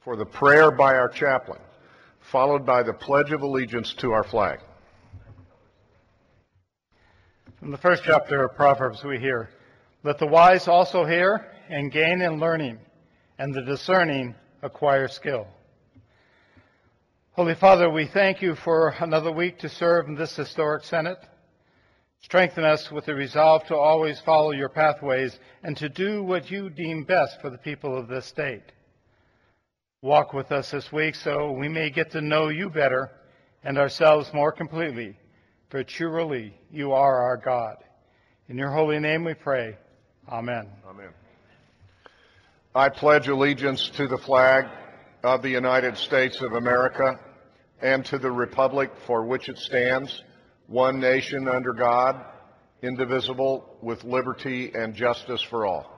for the prayer by our chaplain, followed by the Pledge of Allegiance to our flag. From the first chapter of Proverbs we hear, "Let the wise also hear and gain in learning, and the discerning acquire skill." Holy Father, we thank you for another week to serve in this historic Senate. Strengthen us with the resolve to always follow your pathways and to do what you deem best for the people of this state. Walk with us this week so we may get to know you better and ourselves more completely, for truly you are our God. In your holy name we pray. Amen. Amen. I pledge allegiance to the flag of the United States of America and to the republic for which it stands, one nation under God, indivisible, with liberty and justice for all.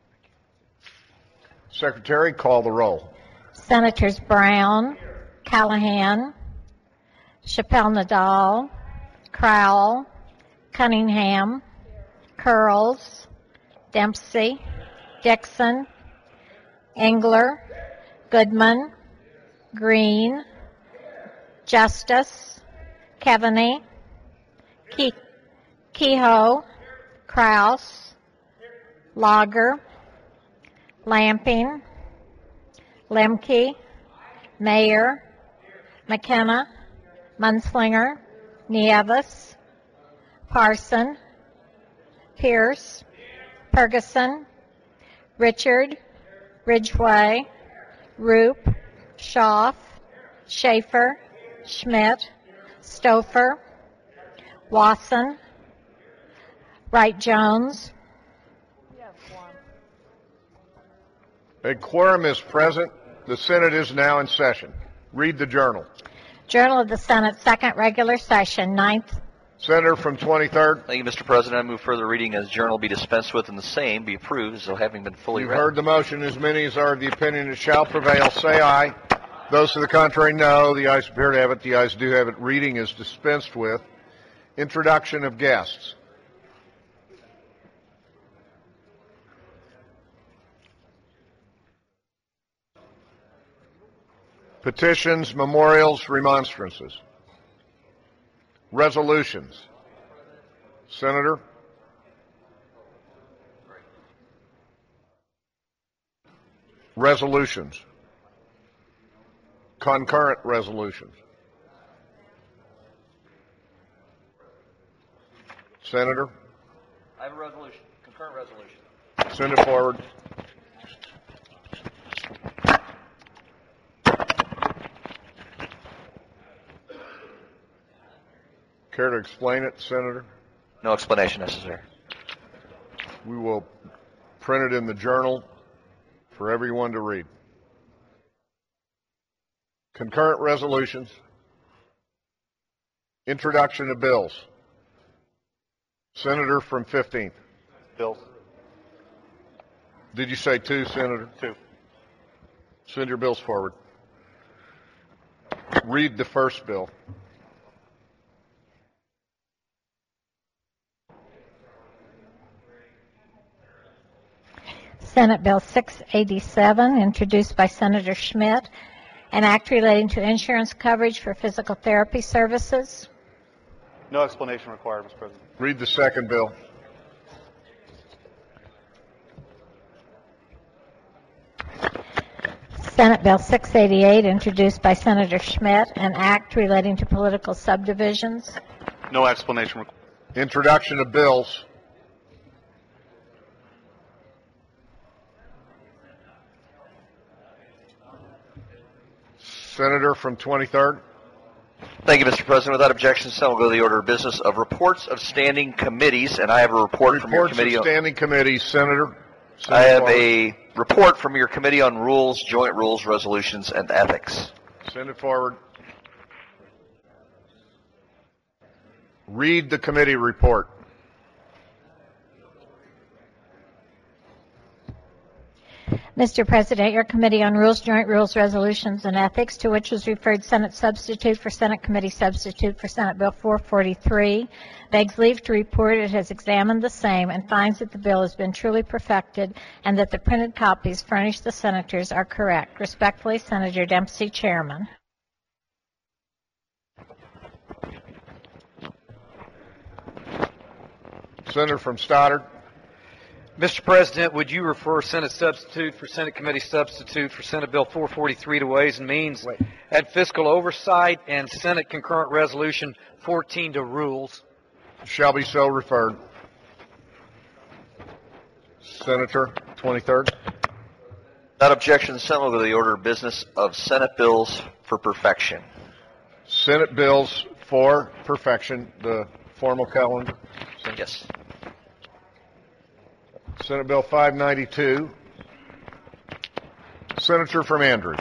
Secretary, call the roll. Senators Brown, Callahan, Chappelle-Nadal, Crowell, Cunningham, Curls, Dempsey, Dixon, Engler, Goodman, Green, Justice, Keaveney, Kehoe, Kraus, Lager, Lamping, Lemke, Mayer, McKenna, Munslinger, Nieves, Parson, Pierce, Ferguson, Richard, Ridgway, Roop, Schaaf, Schaefer, Schmidt, Stouffer, Wasson, Wright-Jones. A quorum is present. The Senate is now in session. Read the journal. Journal of the Senate, second regular session, 9th. Senator from 23rd. Thank you, Mr. President. I move further reading as journal be dispensed with and the same be approved as though having been fully You've read. heard the motion. As many as are of the opinion it shall prevail, say aye. Those to the contrary, no. The ayes appear to have it. The ayes do have it. Reading is dispensed with. Introduction of guests. Petitions, memorials, remonstrances. Resolutions. Senator? Resolutions. Concurrent resolutions. Senator? I have a resolution, concurrent resolution. Send it forward. Care to explain it, Senator? No explanation necessary. We will print it in the journal for everyone to read. Concurrent resolutions. Introduction of bills. Senator from 15th. Bills. Did you say two, Senator? Two. Send your bills forward. Read the first bill. Senate Bill 687, introduced by Senator Schmidt, an act relating to insurance coverage for physical therapy services. No explanation required, Mr. President. Read the second bill. Senate Bill 688, introduced by Senator Schmidt, an act relating to political subdivisions. No explanation required. Introduction of bills. Senator from 23rd. Thank you, Mr. President. Without objection, Senate will go to the order of business of reports of standing committees, and I have a report from your committee. Reports of standing committees, Senator. I have a report from your Committee on Rules, Joint Rules, Resolutions, and Ethics. Send it forward. Read the committee report. Mr. President, your Committee on Rules, Joint Rules, Resolutions, and Ethics, to which was referred Senate Substitute for Senate Committee Substitute for Senate Bill 443, begs leave to report it has examined the same and finds that the bill has been truly perfected and that the printed copies furnished the senators are correct. Respectfully, Senator Dempsey, Chairman. Senator from Stoddard. Mr. President, would you refer Senate Substitute for Senate Committee Substitute for Senate Bill 443 to Ways and Means and Fiscal Oversight, and Senate Concurrent Resolution 14 to Rules? Shall be so referred. Senator, 23rd. Without objection, the Senate will go to the order of business of Senate bills for perfection. Senate bills for perfection, the formal calendar. Yes. Senate Bill 592. Senator from Andrew.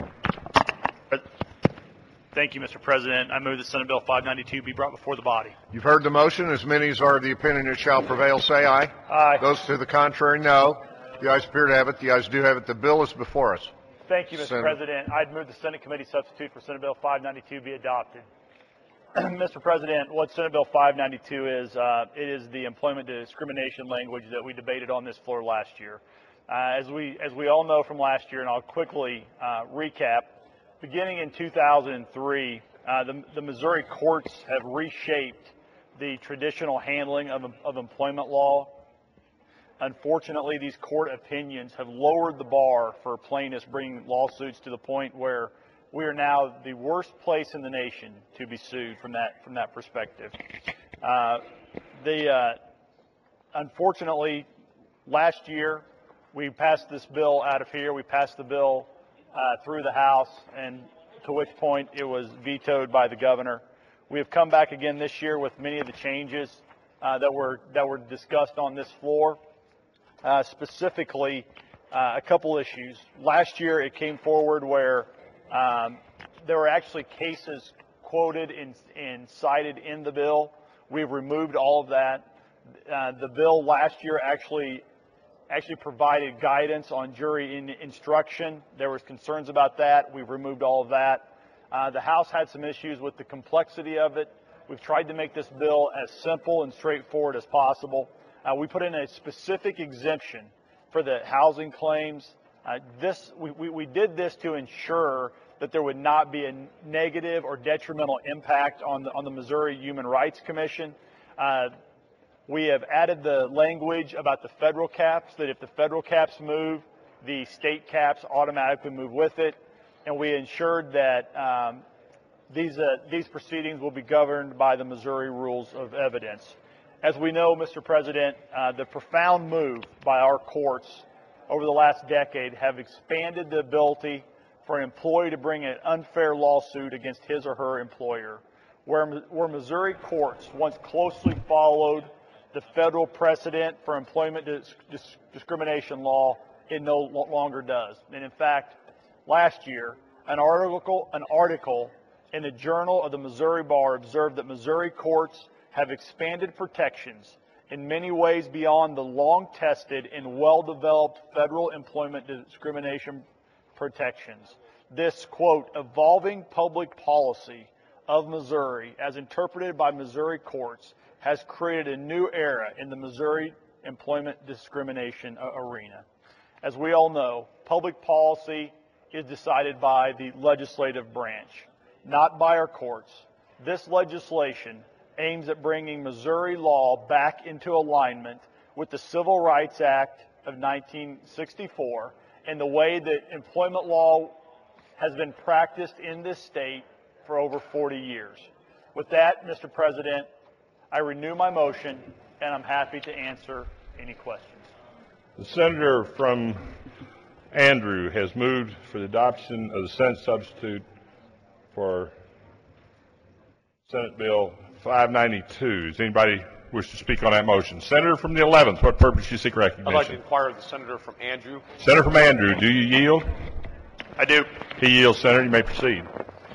Thank you, Mr. President. I move that Senate Bill 592 be brought before the body. You've heard the motion. As many as are of the opinion it shall prevail, say aye. Aye. Those to the contrary, no. The ayes appear to have it. The ayes do have it. The bill is before us. Thank you, Mr. Senator. President. I'd move the Senate Committee Substitute for Senate Bill 592 be adopted. Mr. President, what Senate Bill 592 is, it is the employment discrimination language that we debated on this floor last year. As we all know from last year, and I'll quickly recap, beginning in 2003, the Missouri courts have reshaped the traditional handling of employment law. Unfortunately, these court opinions have lowered the bar for plaintiffs bringing lawsuits to the point where we are now the worst place in the nation to be sued from that perspective. Unfortunately, last year we passed this bill out of here. We passed the bill through the House, and to which point it was vetoed by the governor. We have come back again this year with many of the changes that were discussed on this floor. Specifically, a couple issues. Last year it came forward where there were actually cases quoted and cited in the bill. We've removed all of that. The bill last year actually provided guidance on jury instruction. There was concerns about that. We've removed all of that. The House had some issues with the complexity of it. We've tried to make this bill as simple and straightforward as possible. We put in a specific exemption for the housing claims. We did this to ensure that there would not be a negative or detrimental impact on the Missouri Human Rights Commission. We have added the language about the federal caps, that if the federal caps move, the state caps automatically move with it. And we ensured that these proceedings will be governed by the Missouri Rules of Evidence. As we know, Mr. President, the profound move by our courts over the last decade have expanded the ability for an employee to bring an unfair lawsuit against his or her employer. Where Missouri courts once closely followed the federal precedent for employment discrimination law, it no longer does. And in fact, last year, an article in the Journal of the Missouri Bar observed that Missouri courts have expanded protections in many ways beyond the long-tested and well-developed federal employment discrimination protections. This, quote, evolving public policy of Missouri, as interpreted by Missouri courts, has created a new era in the Missouri employment discrimination arena. As we all know, public policy is decided by the legislative branch, not by our courts. This legislation aims at bringing Missouri law back into alignment with the Civil Rights Act of 1964 and the way that employment law has been practiced in this state for over 40 years. With that, Mr. President, I renew my motion, and I'm happy to answer any questions. The senator from Andrew has moved for the adoption of the Senate substitute for Senate Bill 592. Does anybody wish to speak on that motion? Senator from the 11th, what purpose do you seek recognition? I'd like to inquire of the senator from Andrew. Senator from Andrew, do you yield? I do. He yields, Senator. You may proceed.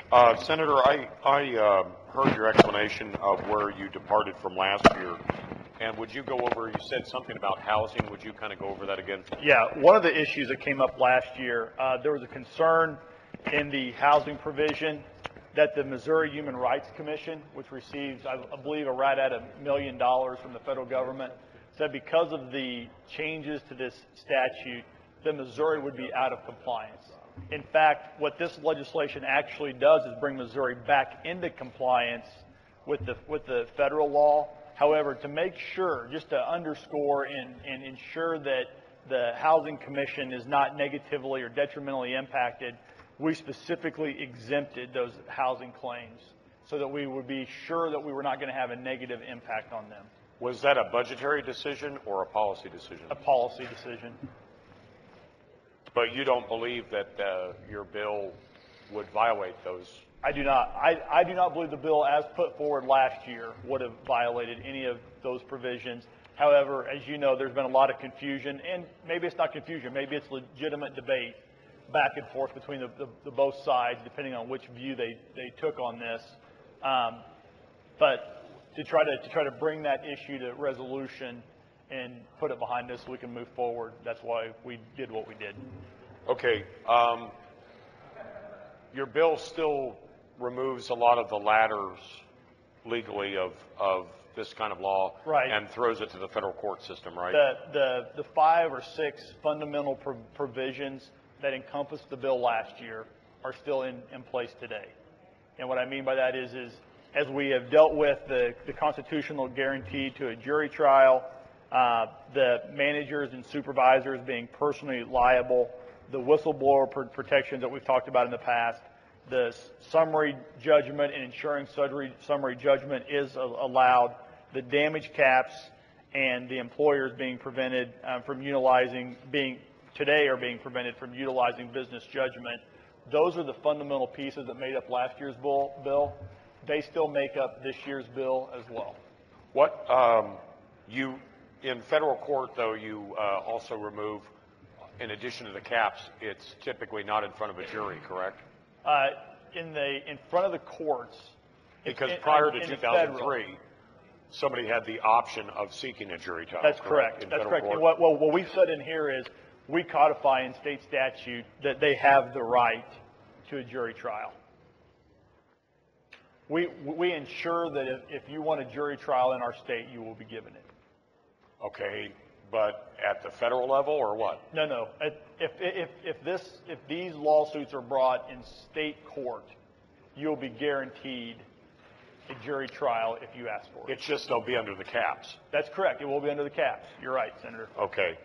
Senator, I heard your explanation of where you departed from last year And would you go over, you said something about housing, would you kind of go over that again? Yeah, one of the issues that came up last year, there was a concern in the housing provision that the Missouri Human Rights Commission, which receives, I believe, right at $1 million from the federal government, said because of the changes to this statute, that Missouri would be out of compliance. In fact, what this legislation actually does is bring Missouri back into compliance with the federal law. However, to make sure, just to underscore and ensure that the Housing Commission is not negatively or detrimentally impacted, we specifically exempted those housing claims so that we would be sure that we were not going to have a negative impact on them. Was that a budgetary decision or a policy decision? A policy decision. But you don't believe that your bill would violate those? I do not. I do not believe the bill as put forward last year would have violated any of those provisions. However, as you know, there's been a lot of confusion, and maybe it's not confusion, maybe it's legitimate debate back and forth between the both sides, depending on which view they took on this. But to try to bring that issue to resolution and put it behind us so we can move forward, that's why we did what we did. Okay. Your bill still removes a lot of the ladders legally of this kind of law, right, and throws it to the federal court system, right? The 5 or 6 fundamental provisions that encompassed the bill last year are still in place today. And what I mean by that is as we have dealt with the constitutional guarantee to a jury trial, the managers and supervisors being personally liable, the whistleblower protections that we've talked about in the past, the summary judgment and ensuring summary judgment is allowed, the damage caps and the employers being prevented from being prevented from utilizing business judgment. Those are the fundamental pieces that made up last year's bill. They still make up this year's bill as well. What in federal court, though, you also remove, in addition to the caps, it's typically not in front of a jury, correct? In front of the courts. Because prior to 2003, somebody had the option of seeking a jury trial. That's correct. That's correct. And what we've said in here is we codify in state statute that they have the right to a jury trial. We ensure that if you want a jury trial in our state, you will be given it. Okay, but at the federal level or what? No. If these lawsuits are brought in state court, you'll be guaranteed a jury trial if you ask for it. It's just they'll be under the caps. That's correct. It will be under the caps. You're right, Senator. Okay.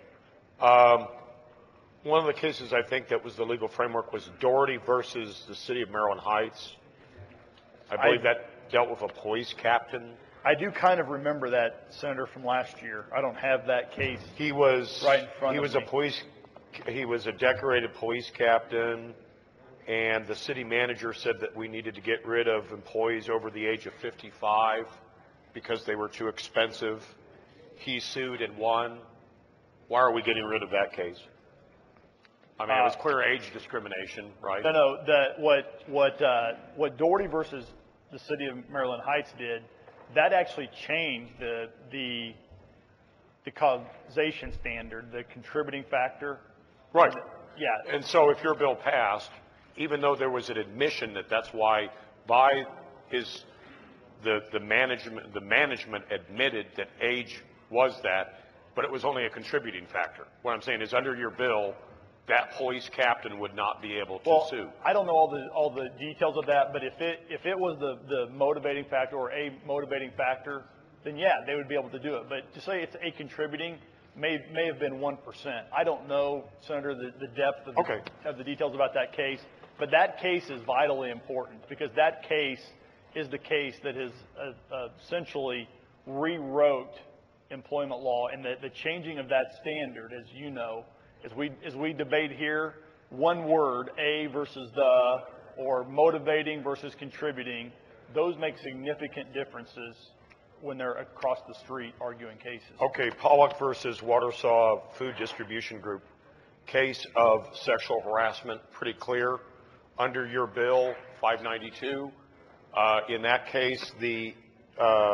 One of the cases I think that was the legal framework was Doherty versus the city of Maryland Heights. I believe that dealt with a police captain. I do kind of remember that, Senator, from last year. I don't have that case. He was right in front of me. He was a decorated police captain, and the city manager said that we needed to get rid of employees over the age of 55 because they were too expensive. He sued and won. Why are we getting rid of that case? I mean, it was clear age discrimination, right? No. What Doherty versus the city of Maryland Heights did, that actually changed the causation standard, the contributing factor. Right. Yeah. And so if your bill passed, even though there was an admission that that's why by the management admitted that age was that, but it was only a contributing factor. What I'm saying is under your bill, that police captain would not be able to sue. I don't know all the details of that, but if it was the motivating factor or a motivating factor, then yeah, they would be able to do it. But to say it's a contributing may have been 1%. I don't know, Senator, the depth of the details about that case, but that case is vitally important because that case is the case that has essentially rewrote employment law, and the changing of that standard, as you know, as we debate here, one word, a versus the, or motivating versus contributing, those make significant differences when they're across the street arguing cases. Okay, Pollock versus Watersaw Food Distribution Group, case of sexual harassment, pretty clear. Under your bill, 592, in that case, the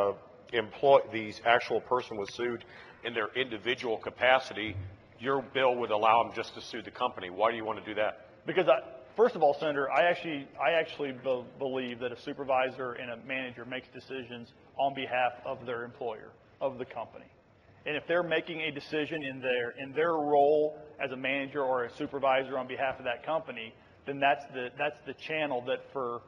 actual person was sued in their individual capacity, your bill would allow them just to sue the company. Why do you want to do that? Because first of all, Senator, I actually believe that a supervisor and a manager makes decisions on behalf of their employer, of the company. And if they're making a decision in their role as a manager or a supervisor on behalf of that company, then that's the channel that for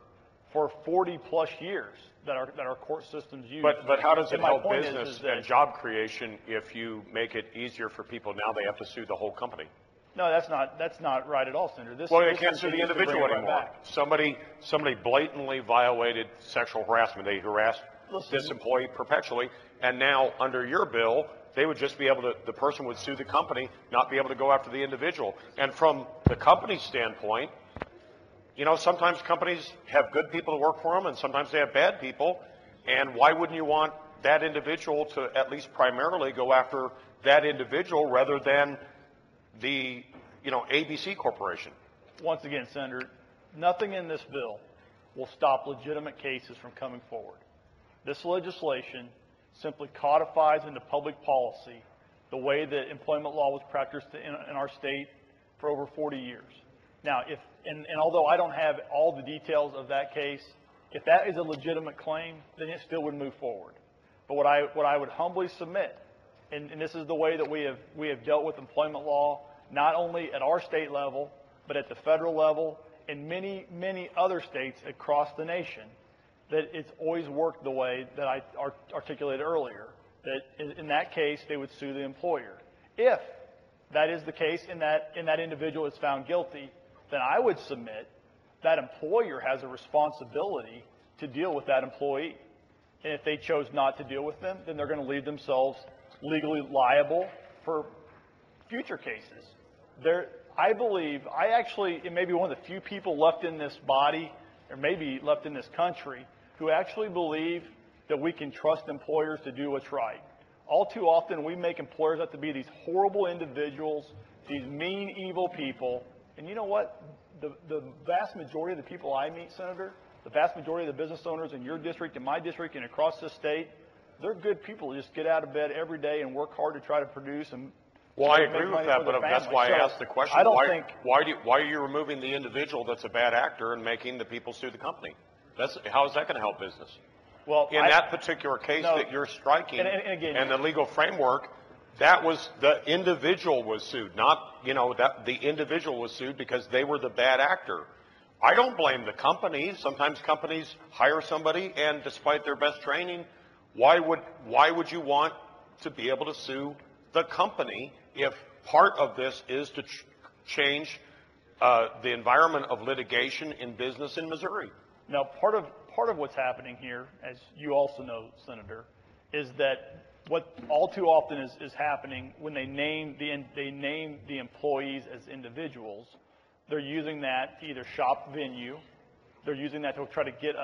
40 plus years that our court systems use. But how does it help point business is that, and job creation if you make it easier for people now they have to sue the whole company? No, that's not right at all, Senator. Well, they can't sue the individual anymore. Somebody blatantly violated sexual harassment. They harassed this employee perpetually, and now under your bill, they would just be able to, the person would sue the company, not be able to go after the individual. And from the company's standpoint, you know, sometimes companies have good people to work for them, and sometimes they have bad people. And why wouldn't you want that individual to at least primarily go after that individual rather than the, you know, ABC Corporation? Once again, Senator, nothing in this bill will stop legitimate cases from coming forward. This legislation simply codifies into public policy the way that employment law was practiced in our state for over 40 years. Now, and although I don't have all the details of that case, if that is a legitimate claim, then it still would move forward. But what I would humbly submit, and this is the way that we have dealt with employment law, not only at our state level, but at the federal level, and many, many other states across the nation, that it's always worked the way that I articulated earlier, that in that case, they would sue the employer. If that is the case and that individual is found guilty, then I would submit that employer has a responsibility to deal with that employee. And if they chose not to deal with them, then they're going to leave themselves legally liable for future cases. I believe, it may be one of the few people left in this body, or maybe left in this country, who actually believe that we can trust employers to do what's right. All too often, we make employers out to be these horrible individuals, these mean, evil people. And you know what? The vast majority of the people I meet, Senator, the vast majority of the business owners in your district, in my district, and across this state, they're good people who just get out of bed every day and work hard to try to produce and well, I agree with that, but that's why I asked the question. I don't think. Why are you removing the individual that's a bad actor and making the people sue the company? How is that going to help business? Well, in that particular case that you're striking, and the legal framework, that was the individual was sued, not that the individual was sued because they were the bad actor. I don't blame the companies. Sometimes companies hire somebody, and despite their best training, why would you want to be able to sue the company if part of this is to change the environment of litigation in business in Missouri? Now, part of what's happening here, as you also know, Senator, is that what all too often is happening when they name the employees as individuals, they're using that to either shop venue, they're using that to try to get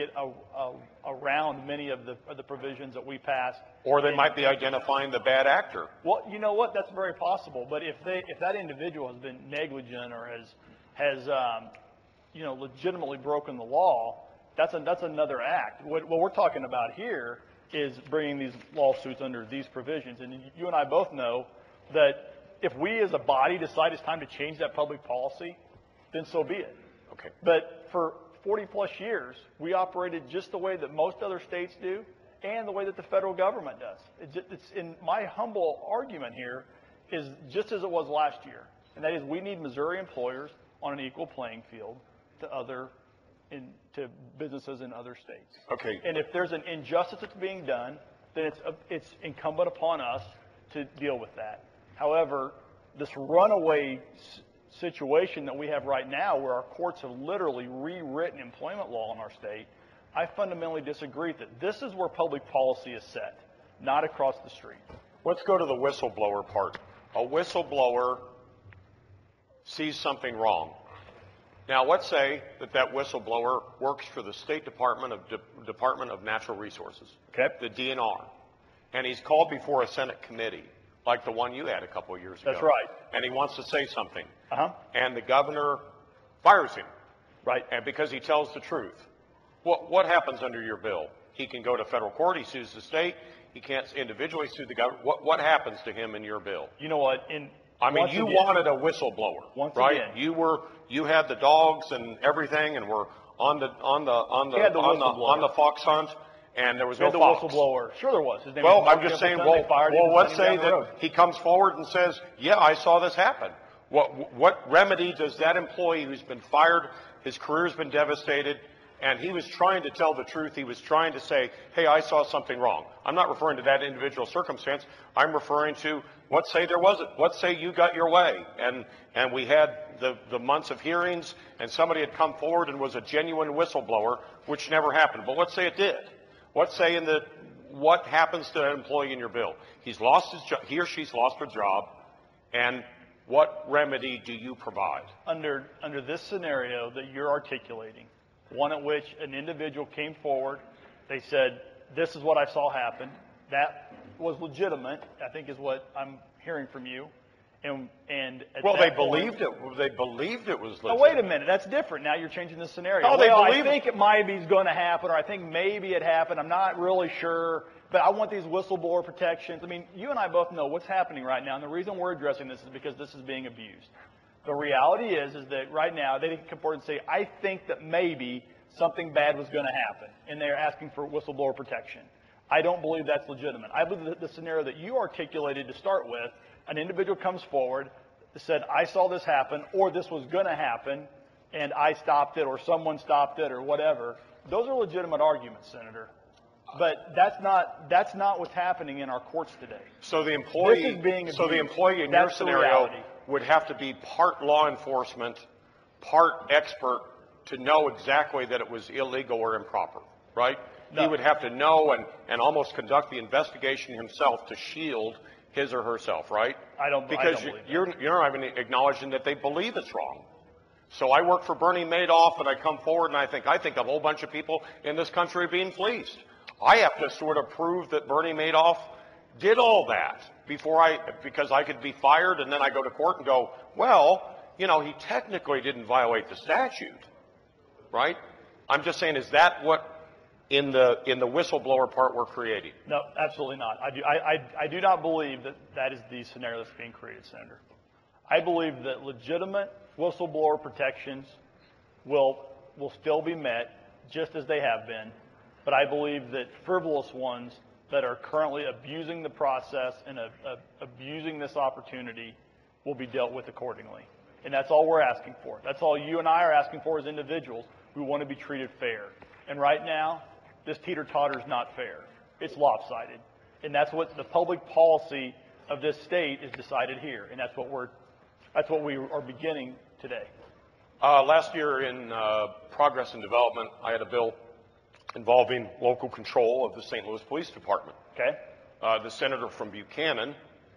around many of the provisions that we passed. Or they might be identifying the bad actor. Well, you know what? That's very possible. But if that individual has been negligent or has legitimately broken the law, that's another act. What we're talking about here is bringing these lawsuits under these provisions. And you and I both know that if we as a body decide it's time to change that public policy, then so be it. Okay. But for 40 plus years, we operated just the way that most other states do and the way that the federal government does. It's in my humble argument here is just as it was last year. And that is we need Missouri employers on an equal playing field to businesses in other states. Okay. And if there's an injustice that's being done, then it's incumbent upon us to deal with that. However, this runaway situation that we have right now where our courts have literally rewritten employment law in our state, I fundamentally disagree that this is where public policy is set, not across the street. Let's go to the whistleblower part. A whistleblower sees something wrong. Now, let's say that whistleblower works for the State Department of Natural Resources, okay, the DNR, and he's called before a Senate committee, like the one you had a couple of years ago. That's right. And he wants to say something. Uh-huh. And the governor fires him. Right. And because he tells the truth. What happens under your bill? He can go to federal court. He sues the state. He can't individually sue the government. What happens to him in your bill? You know what? You wanted a whistleblower, right? You had the dogs and everything, and were on the fox hunt, and there was no fox. Whistleblower. Sure, there was. His name Well, was I'm just saying. Well, let's say that he comes forward and says, "Yeah, I saw this happen." What remedy does that employee who's been fired, his career's been devastated, and he was trying to tell the truth, he was trying to say, hey, I saw something wrong. I'm not referring to that individual circumstance. I'm referring to, let's say there wasn't. Let's say you got your way, and we had the months of hearings, and somebody had come forward and was a genuine whistleblower, which never happened. But let's say it did. Let's say what happens to that employee in your bill? He's lost his job, he or she's lost their job, and what remedy do you provide? Under this scenario that you're articulating, one at which an individual came forward, they said, this is what I saw happen. That was legitimate, I think is what I'm hearing from you. They believed it. They believed it was legitimate. Oh, wait a minute. That's different. Now you're changing the scenario. No, I think it might be going to happen, or I think maybe it happened. I'm not really sure. But I want these whistleblower protections. I mean, you and I both know what's happening right now, and the reason we're addressing this is because this is being abused. The reality is that right now they can come forward and say, I think that maybe something bad was going to happen, and they're asking for whistleblower protection. I don't believe that's legitimate. I believe that the scenario that you articulated to start with, an individual comes forward, said, I saw this happen, or this was going to happen, and I stopped it, or someone stopped it, or whatever. Those are legitimate arguments, Senator. But that's not what's happening in our courts today. So the employee, in your scenario would have to be part law enforcement, part expert to know exactly that it was illegal or improper, right? No. He would have to know and almost conduct the investigation himself to shield his or herself, right? Because you're not even acknowledging that they believe it's wrong. So I work for Bernie Madoff, and I come forward and I think a whole bunch of people in this country are being fleeced. I have to sort of prove that Bernie Madoff did all that because I could be fired, and then I go to court and go, well, he technically didn't violate the statute, right? I'm just saying, is that what in the whistleblower part we're creating? No, absolutely not. I do not believe that is the scenario that's being created, Senator. I believe that legitimate whistleblower protections will still be met just as they have been. But I believe that frivolous ones that are currently abusing the process and abusing this opportunity will be dealt with accordingly. And that's all we're asking for. That's all you and I are asking for as individuals who want to be treated fair. And right now, this teeter-totter is not fair. It's lopsided. And that's what the public policy of this state is decided here. And that's what we are beginning today. Last year in Progress and Development, I had a bill involving local control of the St. Louis Police Department. Okay. The senator from Buchanan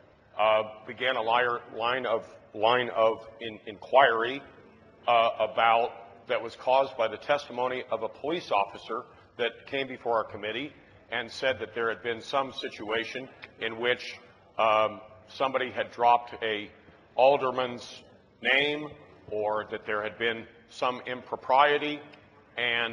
began a line of inquiry that was caused by the testimony of a police officer that came before our committee and said that there had been some situation in which somebody had dropped a alderman's name, or that there had been some impropriety, and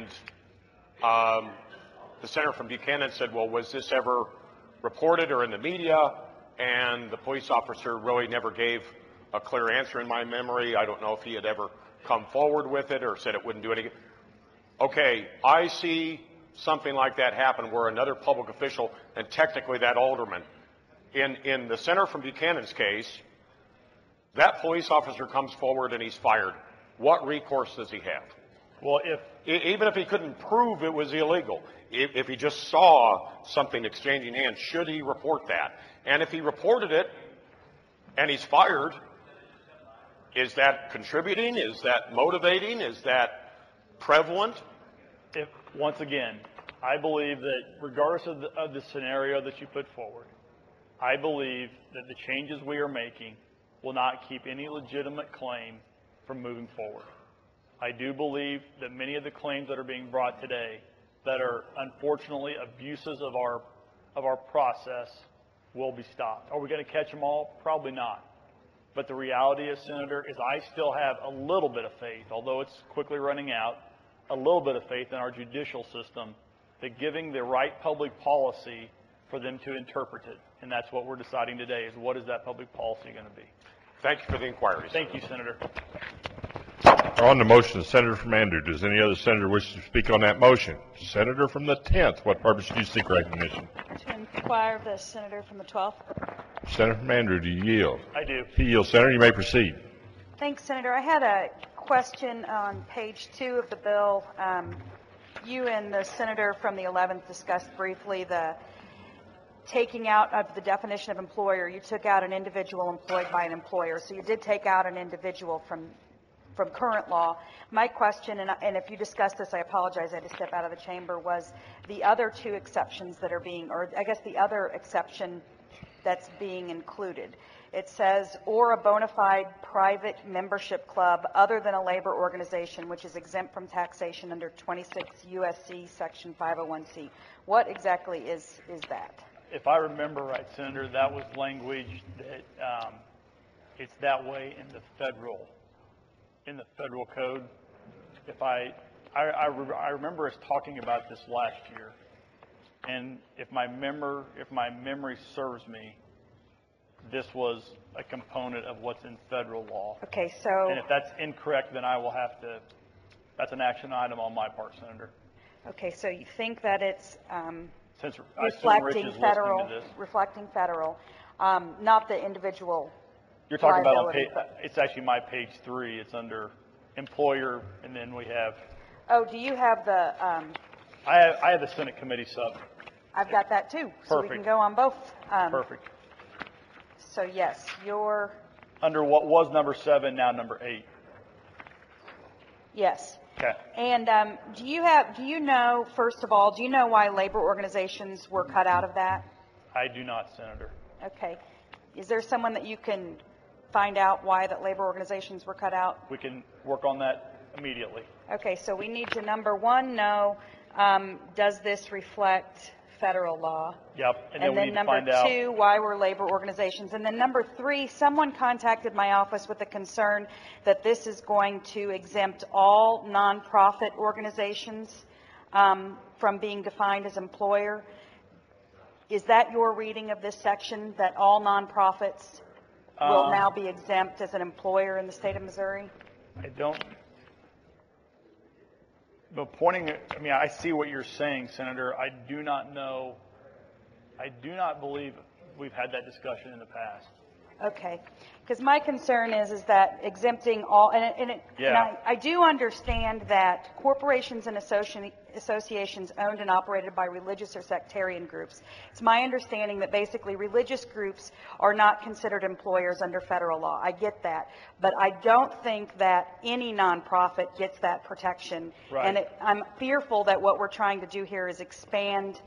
the senator from Buchanan said, well, was this ever reported or in the media? And the police officer really never gave a clear answer in my memory. I don't know if he had ever come forward with it or said it wouldn't do anything. Okay, I see something like that happen where another public official, and technically that alderman, in the senator from Buchanan's case, that police officer comes forward and he's fired. What recourse does he have? Well, even if he couldn't prove it was illegal, if he just saw something exchanging hands, should he report that? And if he reported it and he's fired, is that contributing? Is that motivating? Is that prevalent? Once again, I believe that regardless of the scenario that you put forward, I believe that the changes we are making will not keep any legitimate claim from moving forward. I do believe that many of the claims that are being brought today that are unfortunately abuses of our process will be stopped. Are we going to catch them all? Probably not. But the reality is, Senator, is I still have a little bit of faith, although it's quickly running out, a little bit of faith in our judicial system that giving the right public policy for them to interpret it. And that's what we're deciding today, is what is that public policy going to be. Thank you for the inquiries. Thank you, Senator. On the motion, the senator from Andrew. Does any other senator wish to speak on that motion? Senator from the 10th, what purpose do you seek recognition? To inquire of the senator from the 12th. Senator from Andrew, do you yield? I do. He yields. Senator, you may proceed. Thanks, Senator. I had a question on page 2 of the bill. You and the senator from the 11th discussed briefly the taking out of the definition of employer. You took out an individual employed by an employer. So you did take out an individual from current law. My question, and if you discussed this, I apologize, I had to step out of the chamber, was the other two exceptions that are being, or I guess the other exception that's being included. It says, or a bona fide private membership club other than a labor organization which is exempt from taxation under 26 U.S.C. section 501c. What exactly is that? If I remember right, Senator, that was language that it's that way in the federal code. If I remember us talking about this last year, and if my memory serves me, this was a component of what's in federal law. Okay, so. And if that's incorrect, then I will have to. That's an action item on my part, Senator. Okay, so you think that it's Since I assume Rich is federal, listening to this. reflecting federal, not the individual. You're talking about on liability. it's actually my page 3. It's under employer, and then we have. Oh, do you have the? I have the Senate committee sub. I've got that too. So we Perfect. can go on both. Perfect. So yes, your. Under what was number 7, now number 8. Yes. Okay. And do you know, first of all, do you know why labor organizations were cut out of that? I do not, Senator. Okay. Is there someone that you can find out why that labor organizations were cut out? We can work on that immediately. Okay, so we need to, number one, know, does this reflect federal law? Yep. And then we then need to number find out. 2, why were labor organizations? And then number 3, someone contacted my office with a concern that this is going to exempt all nonprofit organizations from being defined as employer. Is that your reading of this section, that all nonprofits will now be exempt as an employer in the state of Missouri? I don't. But I see what you're saying, Senator. I do not know. I do not believe we've had that discussion in the past. Okay, because my concern is that exempting all, and I do understand that corporations and associations owned and operated by religious or sectarian groups. It's my understanding that basically religious groups are not considered employers under federal law. I get that, but I don't think that any nonprofit gets that protection. Right. And I'm fearful that what we're trying to do here is expand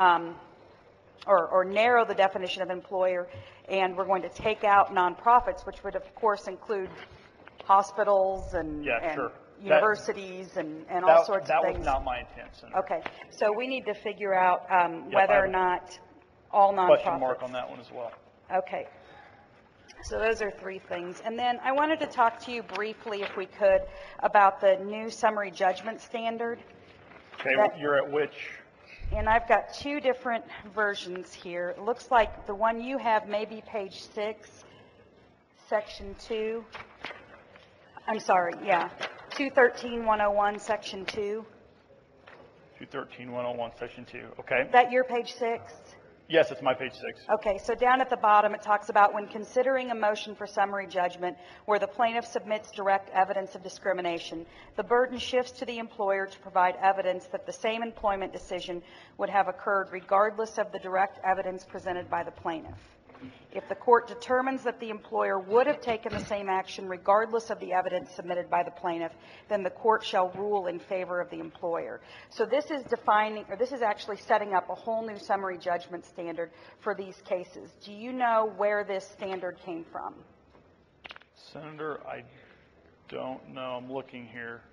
or narrow the definition of employer, and we're going to take out nonprofits, which would of course include hospitals and sure. universities and all sorts of things. That was not my intent, Senator. Okay, so we need to figure out whether or not all nonprofits. Question mark on that one as well. Okay. So those are 3 things. And then I wanted to talk to you briefly, if we could, about the new summary judgment standard. Okay, you're at which? And I've got 2 different versions here. It looks like the one you have may be page 6, section 2. I'm sorry, yeah. 213-101, section 2. 213-101, section 2. Okay. Is that your page 6? Yes, it's my page 6. Okay, so down at the bottom it talks about when considering a motion for summary judgment where the plaintiff submits direct evidence of discrimination, the burden shifts to the employer to provide evidence that the same employment decision would have occurred regardless of the direct evidence presented by the plaintiff. If the court determines that the employer would have taken the same action regardless of the evidence submitted by the plaintiff, then the court shall rule in favor of the employer. So this is defining, or this is actually setting up a whole new summary judgment standard for these cases. Do you know where this standard came from? Senator, I don't know. I'm looking here.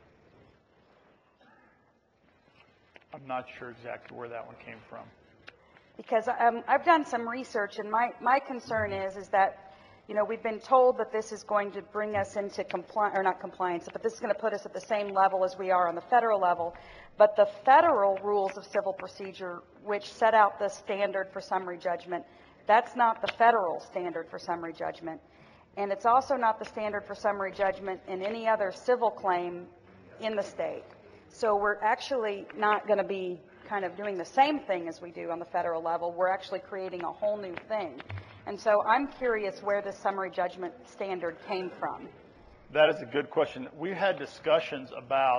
I'm not sure exactly where that one came from. Because I've done some research, and my concern is that we've been told that this is going to bring us into not compliance, but this is going to put us at the same level as we are on the federal level. But the federal rules of civil procedure, which set out the standard for summary judgment, that's not the federal standard for summary judgment. And it's also not the standard for summary judgment in any other civil claim in the state. So we're actually not going to be kind of doing the same thing as we do on the federal level. We're actually creating a whole new thing. And so I'm curious where this summary judgment standard came from. That is a good question. We've had discussions about,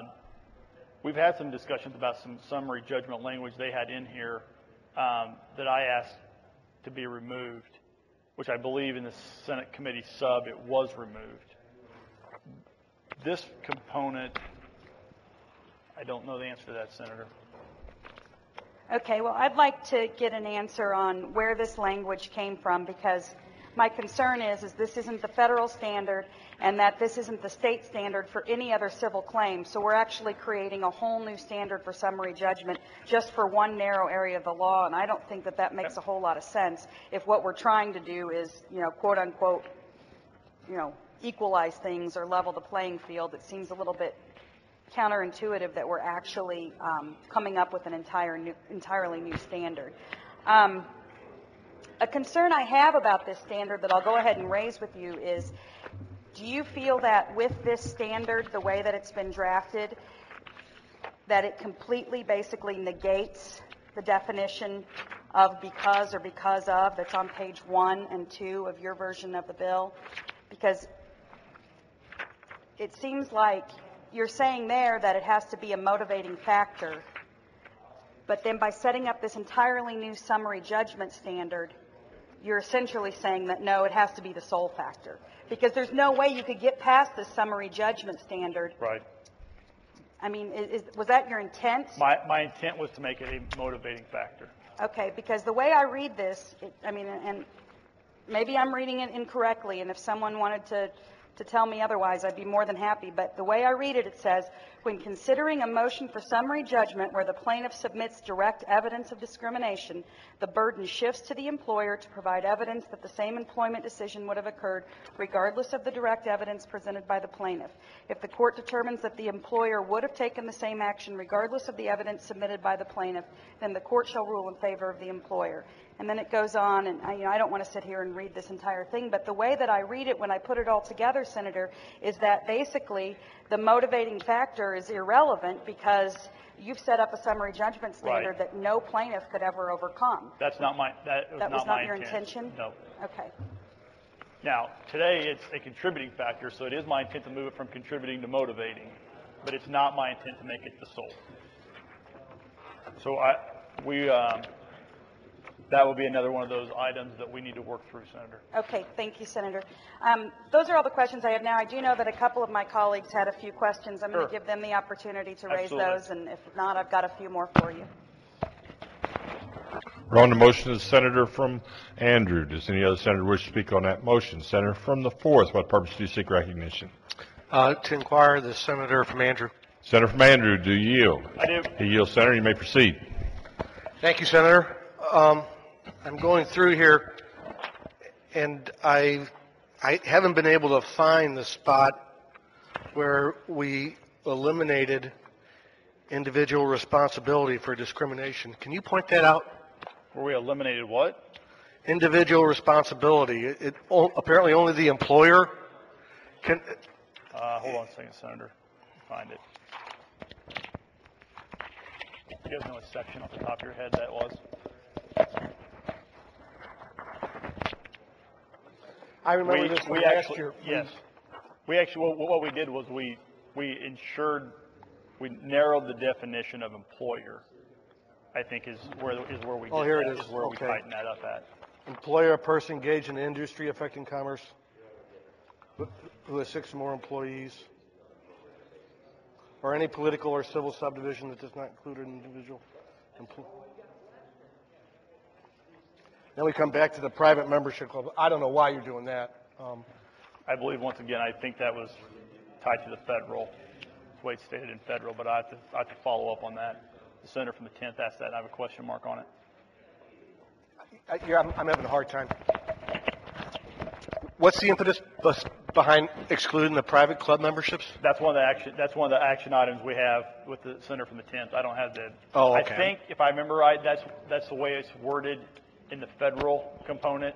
some summary judgment language they had in here that I asked to be removed, which I believe in the Senate committee sub it was removed. This component, I don't know the answer to that, Senator. Okay, well, I'd like to get an answer on where this language came from, because my concern is this isn't the federal standard and that this isn't the state standard for any other civil claim. So we're actually creating a whole new standard for summary judgment just for one narrow area of the law, and I don't think that that makes a whole lot of sense if what we're trying to do is, quote unquote, equalize things or level the playing field. It seems a little bit counterintuitive that we're actually coming up with an entirely new standard. A concern I have about this standard that I'll go ahead and raise with you is, do you feel that with this standard, the way that it's been drafted, that it completely basically negates the definition of because or because of that's on page 1 and 2 of your version of the bill? Because it seems like you're saying there that it has to be a motivating factor, but then by setting up this entirely new summary judgment standard, you're essentially saying that no, it has to be the sole factor, because there's no way you could get past the summary judgment standard. Right. I mean, was that your intent? My intent was to make it a motivating factor. Okay, because the way I read this, and maybe I'm reading it incorrectly, and if someone wanted to tell me otherwise, I'd be more than happy. But the way I read it, it says, when considering a motion for summary judgment where the plaintiff submits direct evidence of discrimination, the burden shifts to the employer to provide evidence that the same employment decision would have occurred regardless of the direct evidence presented by the plaintiff. If the court determines that the employer would have taken the same action regardless of the evidence submitted by the plaintiff, then the court shall rule in favor of the employer. And then it goes on, and I don't want to sit here and read this entire thing, but the way that I read it when I put it all together, Senator, is that basically the motivating factor is irrelevant because you've set up a summary judgment standard that no plaintiff could ever overcome. That was not your intention? No. Okay. Now, today it's a contributing factor, so it is my intent to move it from contributing to motivating, but it's not my intent to make it the sole. So that will be another one of those items that we need to work through, Senator. Okay, thank you, Senator. Those are all the questions I have now. I do know that a couple of my colleagues had a few questions. I'm going to give them the opportunity to raise those, and if not, I've got a few more for you. We're on the motion of the senator from Andrew. Does any other senator wish to speak on that motion? Senator from the 4th, what purpose do you seek recognition? To inquire the senator from Andrew. Senator from Andrew, do you yield? I do. He yields, Senator. You may proceed. Thank you, Senator. I'm going through here, and I haven't been able to find the spot where we eliminated individual responsibility for discrimination. Can you point that out? Where we eliminated what? Individual responsibility. Apparently only the employer can... Hold on a second, Senator. Find it. You guys know what section off the top of your head that was? I remember this from last year. Yes. We actually, what we did was we narrowed the definition of employer, I think is where we did here that, it is. Where Okay. we tightened that up at. Employer, a person engaged in industry affecting commerce who has 6 or more employees, or any political or civil subdivision that does not include an individual employee. Then we come back to the private membership club. I don't know why you're doing that. I believe, once again, I think that was tied to the federal, the way it's stated in federal, but I have to follow up on that. The senator from the 10th asked that, and I have a question mark on it. I'm having a hard time. What's the impetus behind excluding the private club memberships? That's one of the action items we have with the Senator from the 10th. I don't have the. Oh, okay. I think if I remember right, that's the way it's worded in the federal component.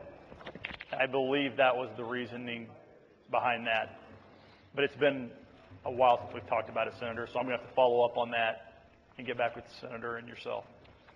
I believe that was the reasoning behind that. But it's been a while since we've talked about it, Senator, so I'm going to have to follow up on that and get back with the Senator and yourself.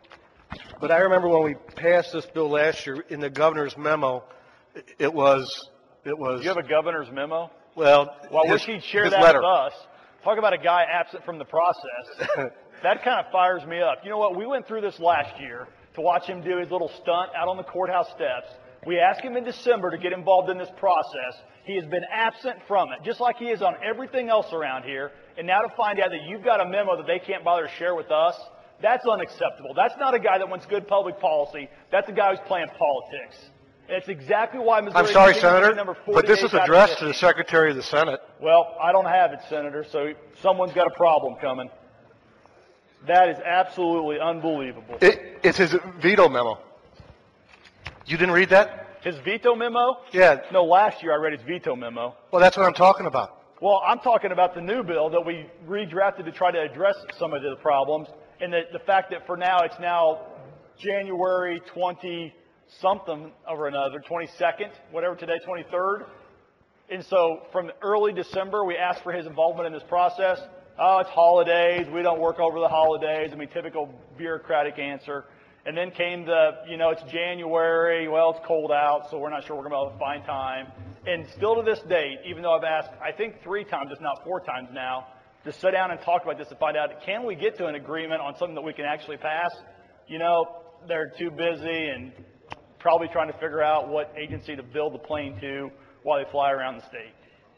But I remember when we passed this bill last year, in the governor's memo, it was. Do you have a governor's memo? Well, I wish he'd share that letter with us. Talk about a guy absent from the process. That kind of fires me up. You know what? We went through this last year to watch him do his little stunt out on the courthouse steps. We asked him in December to get involved in this process. He has been absent from it, just like he is on everything else around here. And now to find out that you've got a memo that they can't bother to share with us, that's unacceptable. That's not a guy that wants good public policy. That's a guy who's playing politics. And it's exactly why Missouri. I'm sorry, continues to be Senator, number but this is 48 out of addressed to 50. the Secretary of the Senate. Well, I don't have it, Senator, so someone's got a problem coming. That is absolutely unbelievable. It's his veto memo. You didn't read that? His veto memo? Yeah. No, last year I read his veto memo. Well, that's what I'm talking about. Well, I'm talking about the new bill that we redrafted to try to address some of the problems, and the fact that for now it's now January 20-something or another, 22nd, whatever today, 23rd. And so from early December, we asked for his involvement in this process. Oh, it's holidays. We don't work over the holidays. I mean, typical bureaucratic answer. And then came it's January. Well, it's cold out, so we're not sure we're going to be able to find time. And still to this date, even though I've asked, I think 3 times, if not 4 times now, to sit down and talk about this to find out, can we get to an agreement on something that we can actually pass? They're too busy and probably trying to figure out what agency to build the plane to while they fly around the state.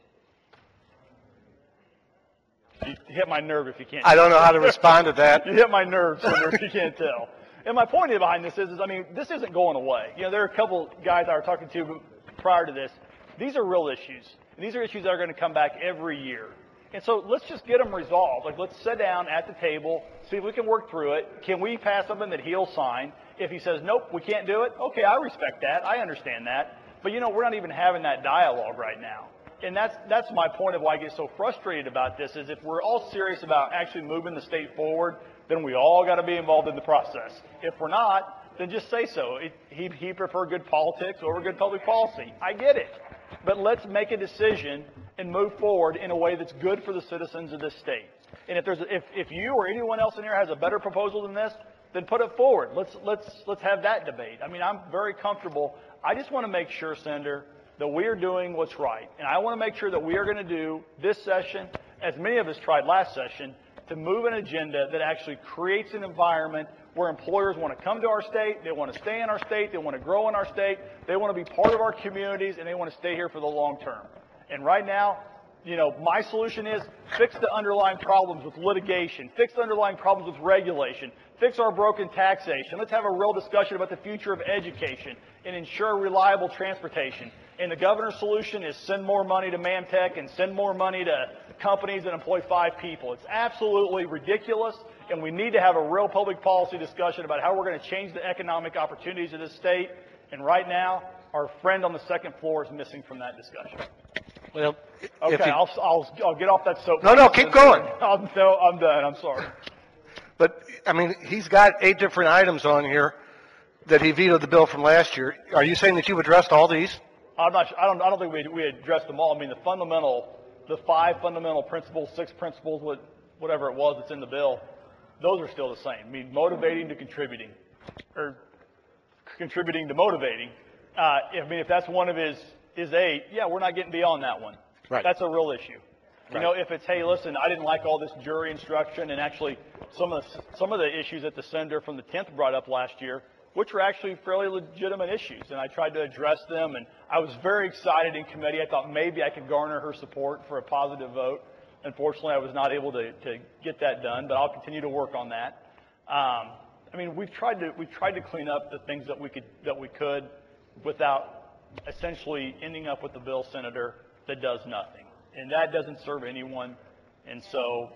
You hit my nerve if you can't. I don't know how to respond to that. You hit my nerve, Senator, if you can't tell. And my point behind this is, this isn't going away. There are a couple guys I was talking to prior to this. These are real issues. And these are issues that are going to come back every year. And so let's just get them resolved. Let's sit down at the table, see if we can work through it. Can we pass something that he'll sign? If he says, nope, we can't do it, okay, I respect that. I understand that. But, we're not even having that dialogue right now. And that's my point of why I get so frustrated about this, is if we're all serious about actually moving the state forward, then we all got to be involved in the process. If we're not, then just say so. He preferred good politics over good public policy. I get it. But let's make a decision and move forward in a way that's good for the citizens of this state. And if you or anyone else in here has a better proposal than this, then put it forward. Let's have that debate. I'm very comfortable. I just want to make sure, Senator, that we are doing what's right. And I want to make sure that we are going to do this session, as many of us tried last session, to move an agenda that actually creates an environment where employers want to come to our state, they want to stay in our state, they want to grow in our state, they want to be part of our communities, and they want to stay here for the long term. And right now, my solution is fix the underlying problems with litigation, fix the underlying problems with regulation, fix our broken taxation. Let's have a real discussion about the future of education and ensure reliable transportation. And the governor's solution is send more money to Mamtech and send more money to companies that employ 5 people. It's absolutely ridiculous, and we need to have a real public policy discussion about how we're going to change the economic opportunities of this state. And right now, our friend on the second floor is missing from that discussion. Well, okay, I'll get off that soapbox. No, keep going. I'm done. I'm sorry. But he's got 8 different items on here that he vetoed the bill from last year. Are you saying that you've addressed all these? I'm not. I don't think we addressed them all. The 5 fundamental principles, 6 principles, whatever it was that's in the bill, those are still the same. Motivating to contributing, or contributing to motivating. If that's one of his 8, yeah, we're not getting beyond that one. Right. That's a real issue. Right. If it's, hey, listen, I didn't like all this jury instruction, and actually some of the issues that the senator from the 10th brought up last year, which were actually fairly legitimate issues, and I tried to address them, and I was very excited in committee. I thought maybe I could garner her support for a positive vote. Unfortunately, I was not able to get that done, but I'll continue to work on that. We've tried to clean up the things that we could without essentially ending up with a bill, Senator, that does nothing, and that doesn't serve anyone. And so,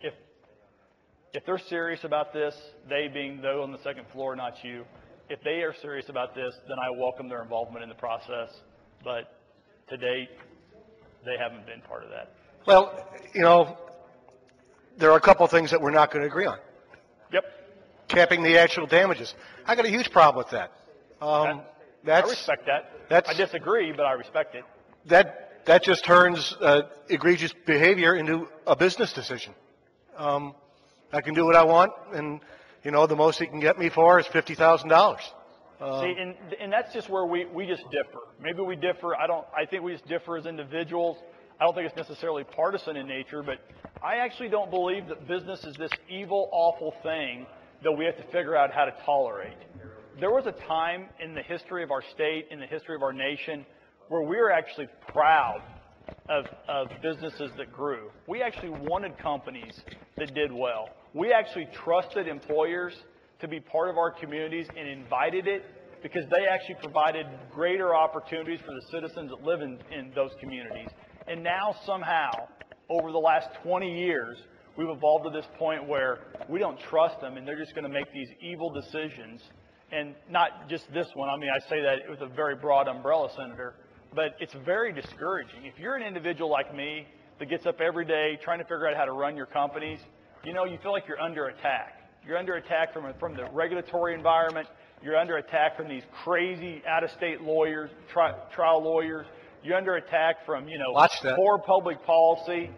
if they're serious about this, they being those on the second floor, not you, if they are serious about this, then I welcome their involvement in the process. But to date, they haven't been part of that. Well, you know, there are a couple of things that we're not going to agree on. Yep. Capping the actual damages. I got a huge problem with that. I respect that. I disagree, but I respect it. That just turns egregious behavior into a business decision. I can do what I want, and you know, the most he can get me for is $50,000. See, and that's just where we just differ. Maybe we differ. I think we just differ as individuals. I don't think it's necessarily partisan in nature, but I actually don't believe that business is this evil, awful thing that we have to figure out how to tolerate. There was a time in the history of our state, in the history of our nation, where we were actually proud of businesses that grew. We actually wanted companies that did well. We actually trusted employers to be part of our communities and invited it because they actually provided greater opportunities for the citizens that live in those communities. And now somehow, over the last 20 years, we've evolved to this point where we don't trust them and they're just going to make these evil decisions. And not just this one. I mean, I say that with a very broad umbrella, Senator. But it's very discouraging. If you're an individual like me that gets up every day trying to figure out how to run your companies, you know, you feel like you're under attack. You're under attack from the regulatory environment. You're under attack from these crazy out-of-state lawyers, trial lawyers. You're under attack from, you know, poor public policy,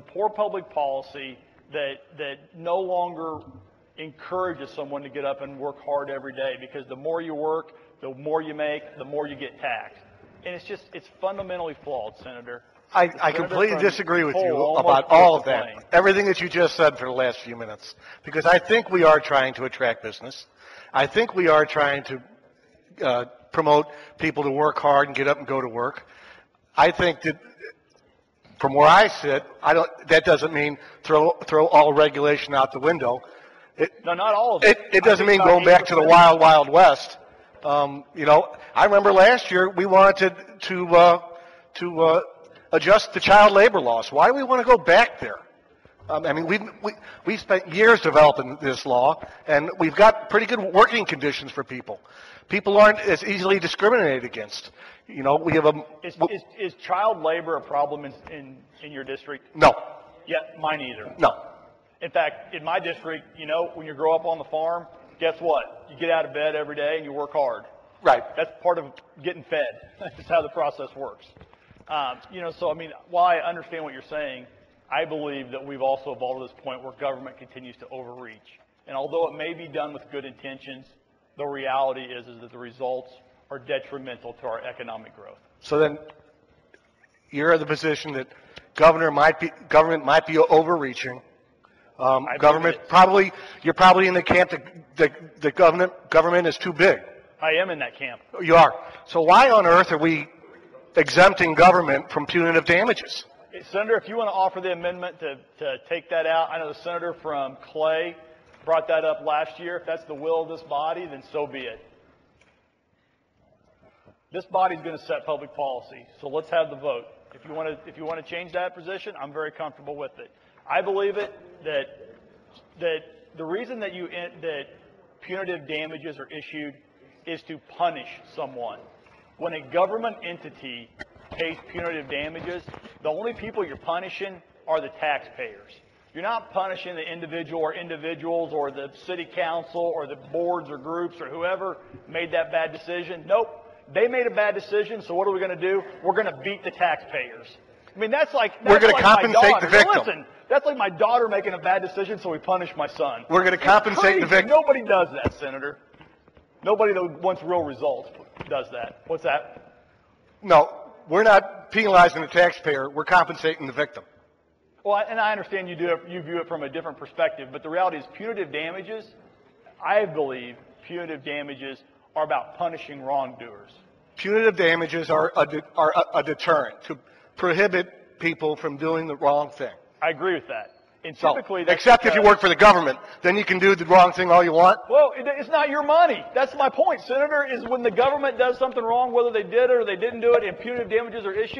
that no longer encourages someone to get up and work hard every day, because the more you work, the more you make, the more you get taxed. And it's fundamentally flawed, Senator. I completely disagree with you about all of that. Everything that you just said for the last few minutes. Because I think we are trying to attract business. I think we are trying to promote people to work hard and get up and go to work. I think that from where I sit, that doesn't mean throw all regulation out the window. No, not all of it. It doesn't mean going back to the wild, wild west. You know, I remember last year we wanted to adjust the child labor laws. Why do we want to go back there? I mean, we spent years developing this law, and we've got pretty good working conditions for people. People aren't as easily discriminated against. You know, we have a... Is child labor a problem in your district? No. Yeah, mine either. No. In fact, in my district, you know, when you grow up on the farm, guess what? You get out of bed every day and you work hard. Right. That's part of getting fed. That's how the process works. You know, so I mean, while I understand what you're saying, I believe that we've also evolved to this point where government continues to overreach. And although it may be done with good intentions, the reality is that the results are detrimental to our economic growth. So then, you're in the position that government might be overreaching. Government probably, you're probably in the camp that the government is too big. I am in that camp. You are. So why on earth are we exempting government from punitive damages? Senator, if you want to offer the amendment to take that out, I know the senator from Clay brought that up last year. If that's the will of this body, then so be it. This body's going to set public policy, so let's have the vote. If you want to change that position, I'm very comfortable with it. I believe it that the reason that punitive damages are issued is to punish someone. When a government entity pays punitive damages, the only people you're punishing are the taxpayers. You're not punishing the individual or individuals or the city council or the boards or groups or whoever made that bad decision. Nope. They made a bad decision, so what are we going to do? We're going to beat the taxpayers. I mean, that's like we're going to compensate the victim. Listen, that's like my daughter making a bad decision, so we punish my son. We're going to compensate the victim. Nobody does that, Senator. Nobody that wants real results does that. What's that? No, we're not penalizing the taxpayer. We're compensating the victim. Well, and I understand you view it from a different perspective, but the reality is punitive damages, I believe punitive damages are about punishing wrongdoers. Punitive damages are a deterrent to prohibit people from doing the wrong thing. I agree with that. And typically, except if you work for the government, then you can do the wrong thing all you want. Well, it's not your money. That's my point, Senator, is when the government does something wrong, whether they did it or they didn't do it, and punitive damages are issued,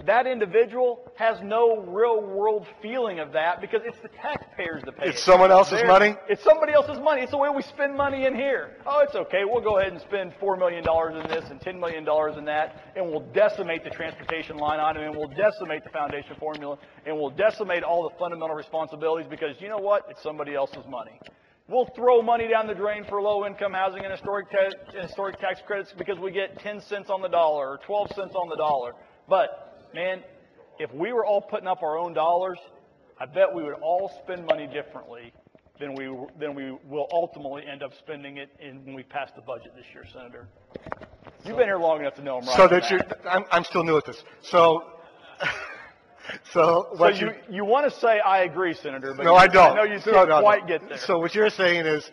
that individual has no real world feeling of that because it's the taxpayers that pay it. It's someone else's money? It's somebody else's money. It's the way we spend money in here. Oh, it's okay. We'll go ahead and spend $4 million in this and $10 million in that, and we'll decimate the transportation line item, and we'll decimate the foundation formula, and we'll decimate all the fundamental responsibilities because you know what? It's somebody else's money. We'll throw money down the drain for low-income housing and historic tax credits because we get 10 cents on the dollar or 12 cents on the dollar. But, man, if we were all putting up our own dollars, I bet we would all spend money differently than we will ultimately end up spending it when we pass the budget this year, Senator. You've been here long enough to know I'm right. So that I'm still new at this. So you want to say I agree, Senator, but no, I don't. I know you can't quite get there. So what you're saying is,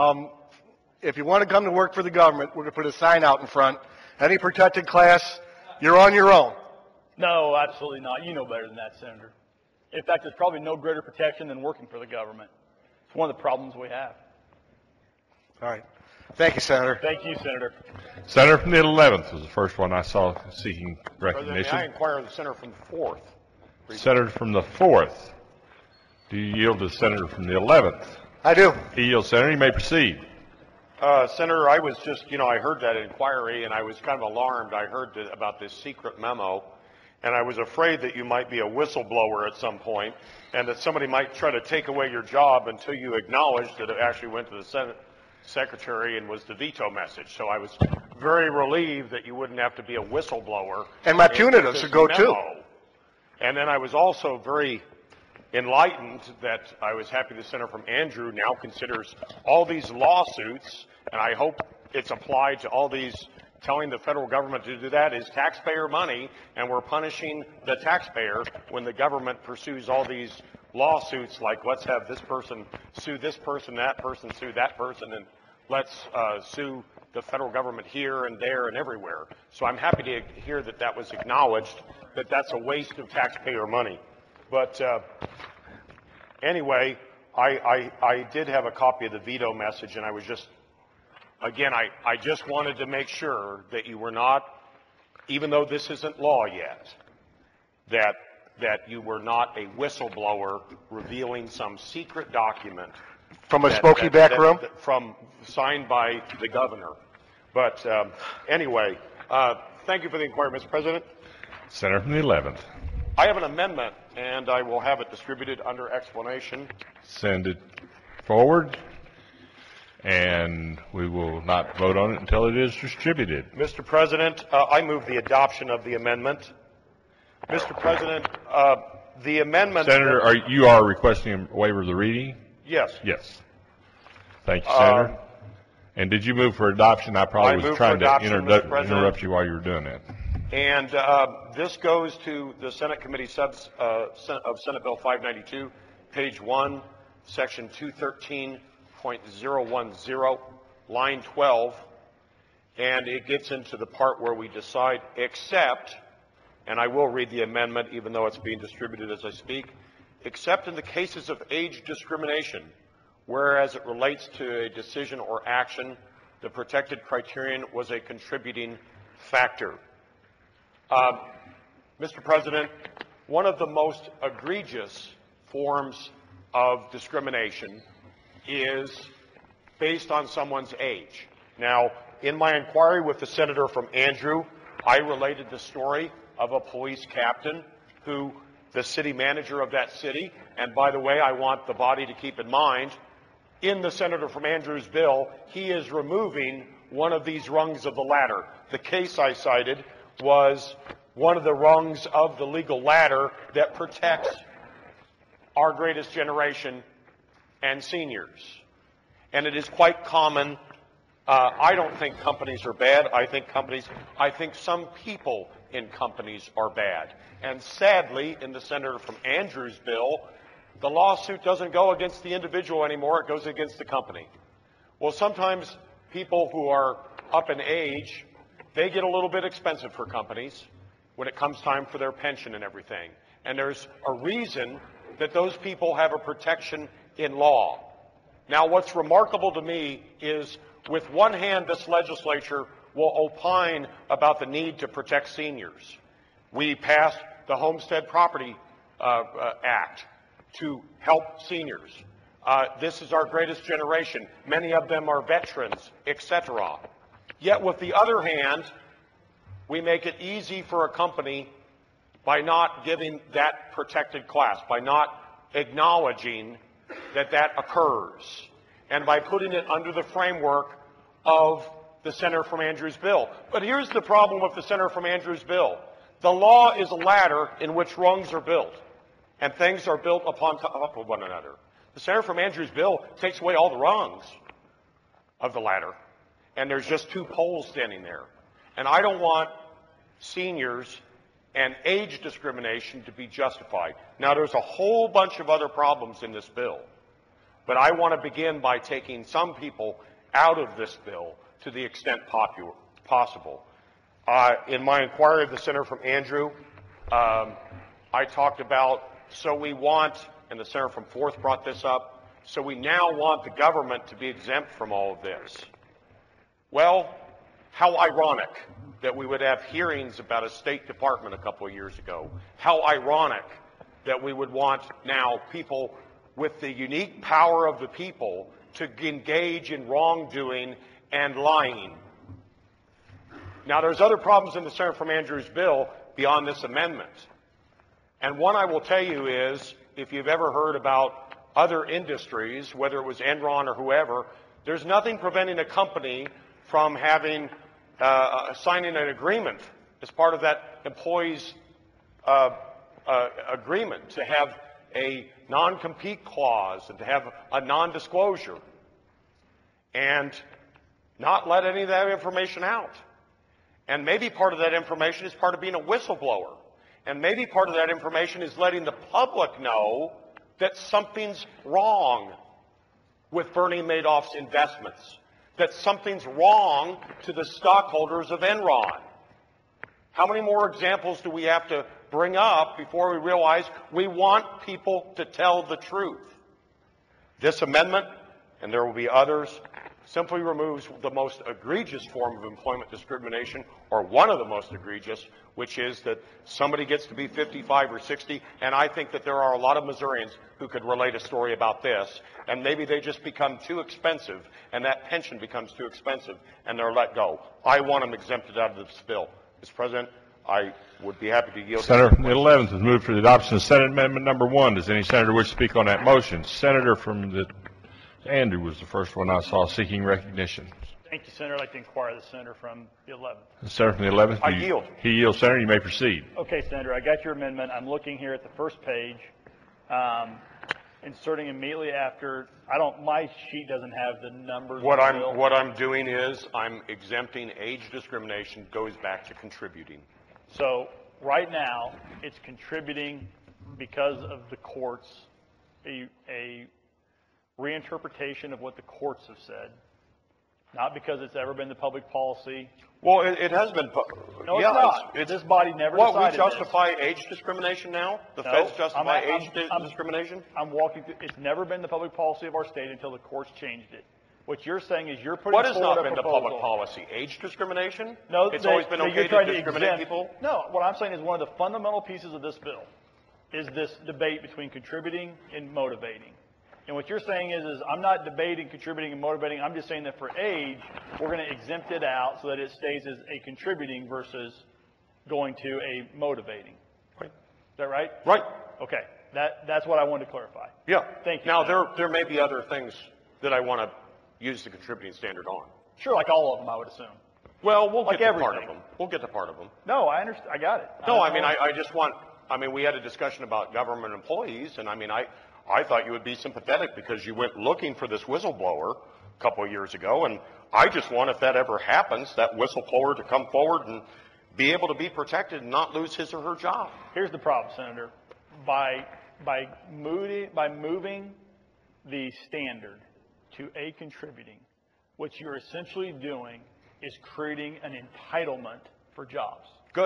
if you want to come to work for the government, we're going to put a sign out in front. Any protected class, you're on your own. No, absolutely not. You know better than that, Senator. In fact, there's probably no greater protection than working for the government. It's one of the problems we have. All right. Thank you, Senator. Thank you, Senator. Senator from the 11th was the first one I saw seeking recognition. President, may I inquire of the senator from the 4th? Senator from the 4th. Do you yield to the senator from the 11th? I do. He yields, Senator. You may proceed. Senator, I was just, I heard that inquiry and I was kind of alarmed. I heard about this secret memo and I was afraid that you might be a whistleblower at some point and that somebody might try to take away your job until you acknowledged that it actually went to the Senate Secretary and was the veto message. So I was very relieved that you wouldn't have to be a whistleblower. And my punitive should go too. And then I was also very enlightened that I was happy the senator from Andrew now considers all these lawsuits, and I hope it's applied to all these, telling the federal government to do that is taxpayer money, and we're punishing the taxpayer when the government pursues all these lawsuits like let's have this person sue this person, that person sue that person, and let's sue the federal government here and there and everywhere. So I'm happy to hear that that was acknowledged, that that's a waste of taxpayer money. But anyway, I did have a copy of the veto message, and I was just, again, I just wanted to make sure that you were not, even though this isn't law yet, that you were not a whistleblower revealing some secret document from a smoky back room, from signed by the governor. But anyway, thank you for the inquiry, Mr. President. Senator from the 11th. I have an amendment, and I will have it distributed under explanation. Send it forward, and we will not vote on it until it is distributed. Mr. President, I move the adoption of the amendment. Mr. President, the amendment... Senator, you are requesting a waiver of the reading? Yes. Yes. Thank you, Senator. And did you move for adoption? I probably was trying to interrupt you while you were doing that. And this goes to the Senate Committee of Senate Bill 592, page 1, section 213.010, line 12. And it gets into the part where we decide except, and I will read the amendment even though it's being distributed as I speak, except in the cases of age discrimination, whereas it relates to a decision or action, the protected criterion was a contributing factor. Mr. President, one of the most egregious forms of discrimination is based on someone's age. Now, in my inquiry with the senator from Andrew, I related the story of a police captain who, the city manager of that city, and by the way, I want the body to keep in mind, in the senator from Andrew's bill, he is removing one of these rungs of the ladder. The case I cited was one of the rungs of the legal ladder that protects our greatest generation and seniors. And it is quite common. I don't think companies are bad. I think some people in companies are bad. And sadly, in the senator from Andrew's bill, the lawsuit doesn't go against the individual anymore. It goes against the company. Well, sometimes people who are up in age, they get a little bit expensive for companies when it comes time for their pension and everything. And there's a reason that those people have a protection in law. Now, what's remarkable to me is, with one hand, this legislature will opine about the need to protect seniors. We passed the Homestead Property Act to help seniors. This is our greatest generation. Many of them are veterans, etc. Yet with the other hand, we make it easy for a company by not giving that protected class, by not acknowledging that that occurs, and by putting it under the framework of the Senator from Andrews bill. But here's the problem with the Senator from Andrews bill. The law is a ladder in which rungs are built, and things are built upon top of one another. The Senator from Andrews bill takes away all the rungs of the ladder, and there's just two poles standing there. And I don't want seniors and age discrimination to be justified. Now, there's a whole bunch of other problems in this bill, but I want to begin by taking some people out of this bill to the extent possible. In my inquiry of the Senator from Andrew, I talked about, so we want, and the Senator from 4th brought this up, so we now want the government to be exempt from all of this. Well, how ironic that we would have hearings about a State Department a couple of years ago. How ironic that we would want now people with the unique power of the people to engage in wrongdoing and lying. Now, there's other problems in the Senator from Andrews bill beyond this amendment. And one I will tell you is, if you've ever heard about other industries, whether it was Enron or whoever, there's nothing preventing a company from having signing an agreement as part of that employee's agreement to have a non-compete clause and to have a non-disclosure and not let any of that information out. And maybe part of that information is part of being a whistleblower. And maybe part of that information is letting the public know that something's wrong with Bernie Madoff's investments, that something's wrong to the stockholders of Enron. How many more examples do we have to bring up before we realize we want people to tell the truth? This amendment, and there will be others, simply removes the most egregious form of employment discrimination, or one of the most egregious, which is that somebody gets to be 55 or 60, and I think that there are a lot of Missourians who could relate a story about this, and maybe they just become too expensive, and that pension becomes too expensive, and they're let go. I want them exempted out of this bill. Mr. President, I would be happy to yield. Senator from the 11th has moved for the adoption of Senate Amendment number 1. Does any senator wish to speak on that motion? Senator from the Andrew was the first one I saw seeking recognition. Thank you, Senator. I'd like to inquire the Senator from the 11th. The Senator from the 11th. I yield. He yields, Senator. You may proceed. Okay, Senator. I got your amendment. I'm looking here at the first page, inserting immediately after. My sheet doesn't have the numbers. What I'm doing is I'm exempting age discrimination, goes back to contributing. So right now, it's contributing because of the courts, a reinterpretation of what the courts have said, not because it's ever been the public policy. Well, it has been. No, it's not. This body never decided What, we justify age discrimination now? The feds justify age discrimination? I'm walking through. It's never been the public policy of our state until the courts changed it. What you're saying is you're putting forward a proposal. What has not been the public policy? Age discrimination? No, it's always been okay to discriminate people? No, what I'm saying is one of the fundamental pieces of this bill is this debate between contributing and motivating. And what you're saying is I'm not debating contributing and motivating. I'm just saying that for age, we're going to exempt it out so that it stays as a contributing versus going to a motivating. Right. Is that right? Right. Okay. That's what I wanted to clarify. Yeah. Thank you. Now, there may be other things that I want to use the contributing standard on. Sure, like all of them, I would assume. Well, we'll like get to everything. part of them. We'll get to part of them. No, I understand. I got it. No, I just want, we had a discussion about government employees, and I thought you would be sympathetic because you went looking for this whistleblower a couple of years ago, and I just want, if that ever happens, that whistleblower to come forward and be able to be protected and not lose his or her job. Here's the problem, Senator. By moving the standard to a contributing, what you're essentially doing is creating an entitlement for jobs. Good.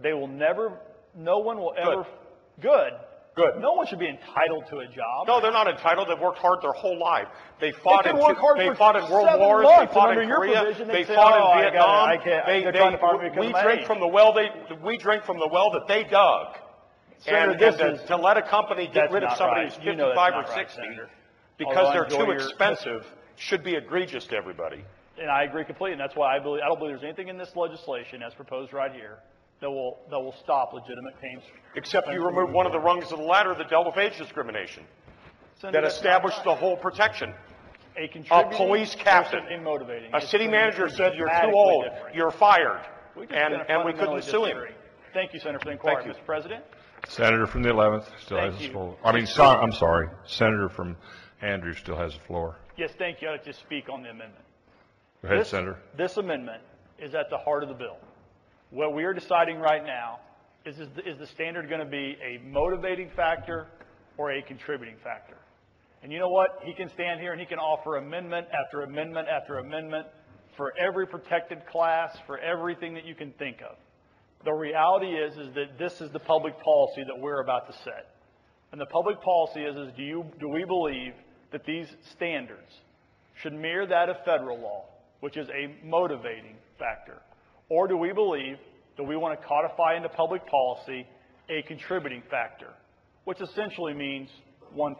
No one will ever, good. No one should be entitled to a job. No, they're not entitled. They've worked hard their whole life. They fought in World Wars. They fought in Korea. They fought in Vietnam. We drink from the well that they dug. Senator, And, this and is- to let a company get that's rid of not somebody right. who's You know 55 that's or not right, 60 Senator. because Although I they're enjoy too your- expensive should be egregious to everybody. And I agree completely, and that's why I don't believe there's anything in this legislation as proposed right here that will stop legitimate claims. Except you remove one of the rungs of the ladder that dealt with age discrimination, Senator, that that's not established right. the whole protection. A A contributing police person captain, in motivating. a is city manager said, you're too dramatically old, different. you're fired, We just and gonna we couldn't fundamentally sue him. disagree. Thank you, Senator, for the inquiry, Thank you. Mr. President. Senator from the 11th still Thank has the you. floor. I'm sorry. Senator from Andrews still has the floor. Yes, thank you. I'd like to speak on the amendment. Go ahead, Senator. This amendment is at the heart of the bill. What we are deciding right now is the standard going to be a motivating factor or a contributing factor? And you know what? He can stand here and he can offer amendment after amendment after amendment for every protected class, for everything that you can think of. The reality is that this is the public policy that we're about to set. And the public policy is do we believe that these standards should mirror that of federal law, which is a motivating factor? Or do we believe that we want to codify into public policy a contributing factor, which essentially means 1%?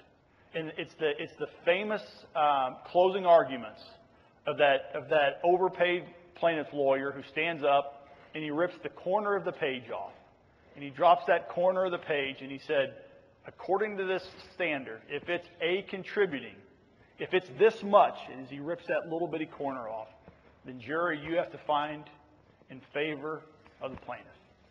And it's the famous closing arguments of that overpaid plaintiff lawyer who stands up and he rips the corner of the page off. And he drops that corner of the page and he said, according to this standard, if it's a contributing, if it's this much, and as he rips that little bitty corner off, then jury, you have to find in favor of the plaintiff.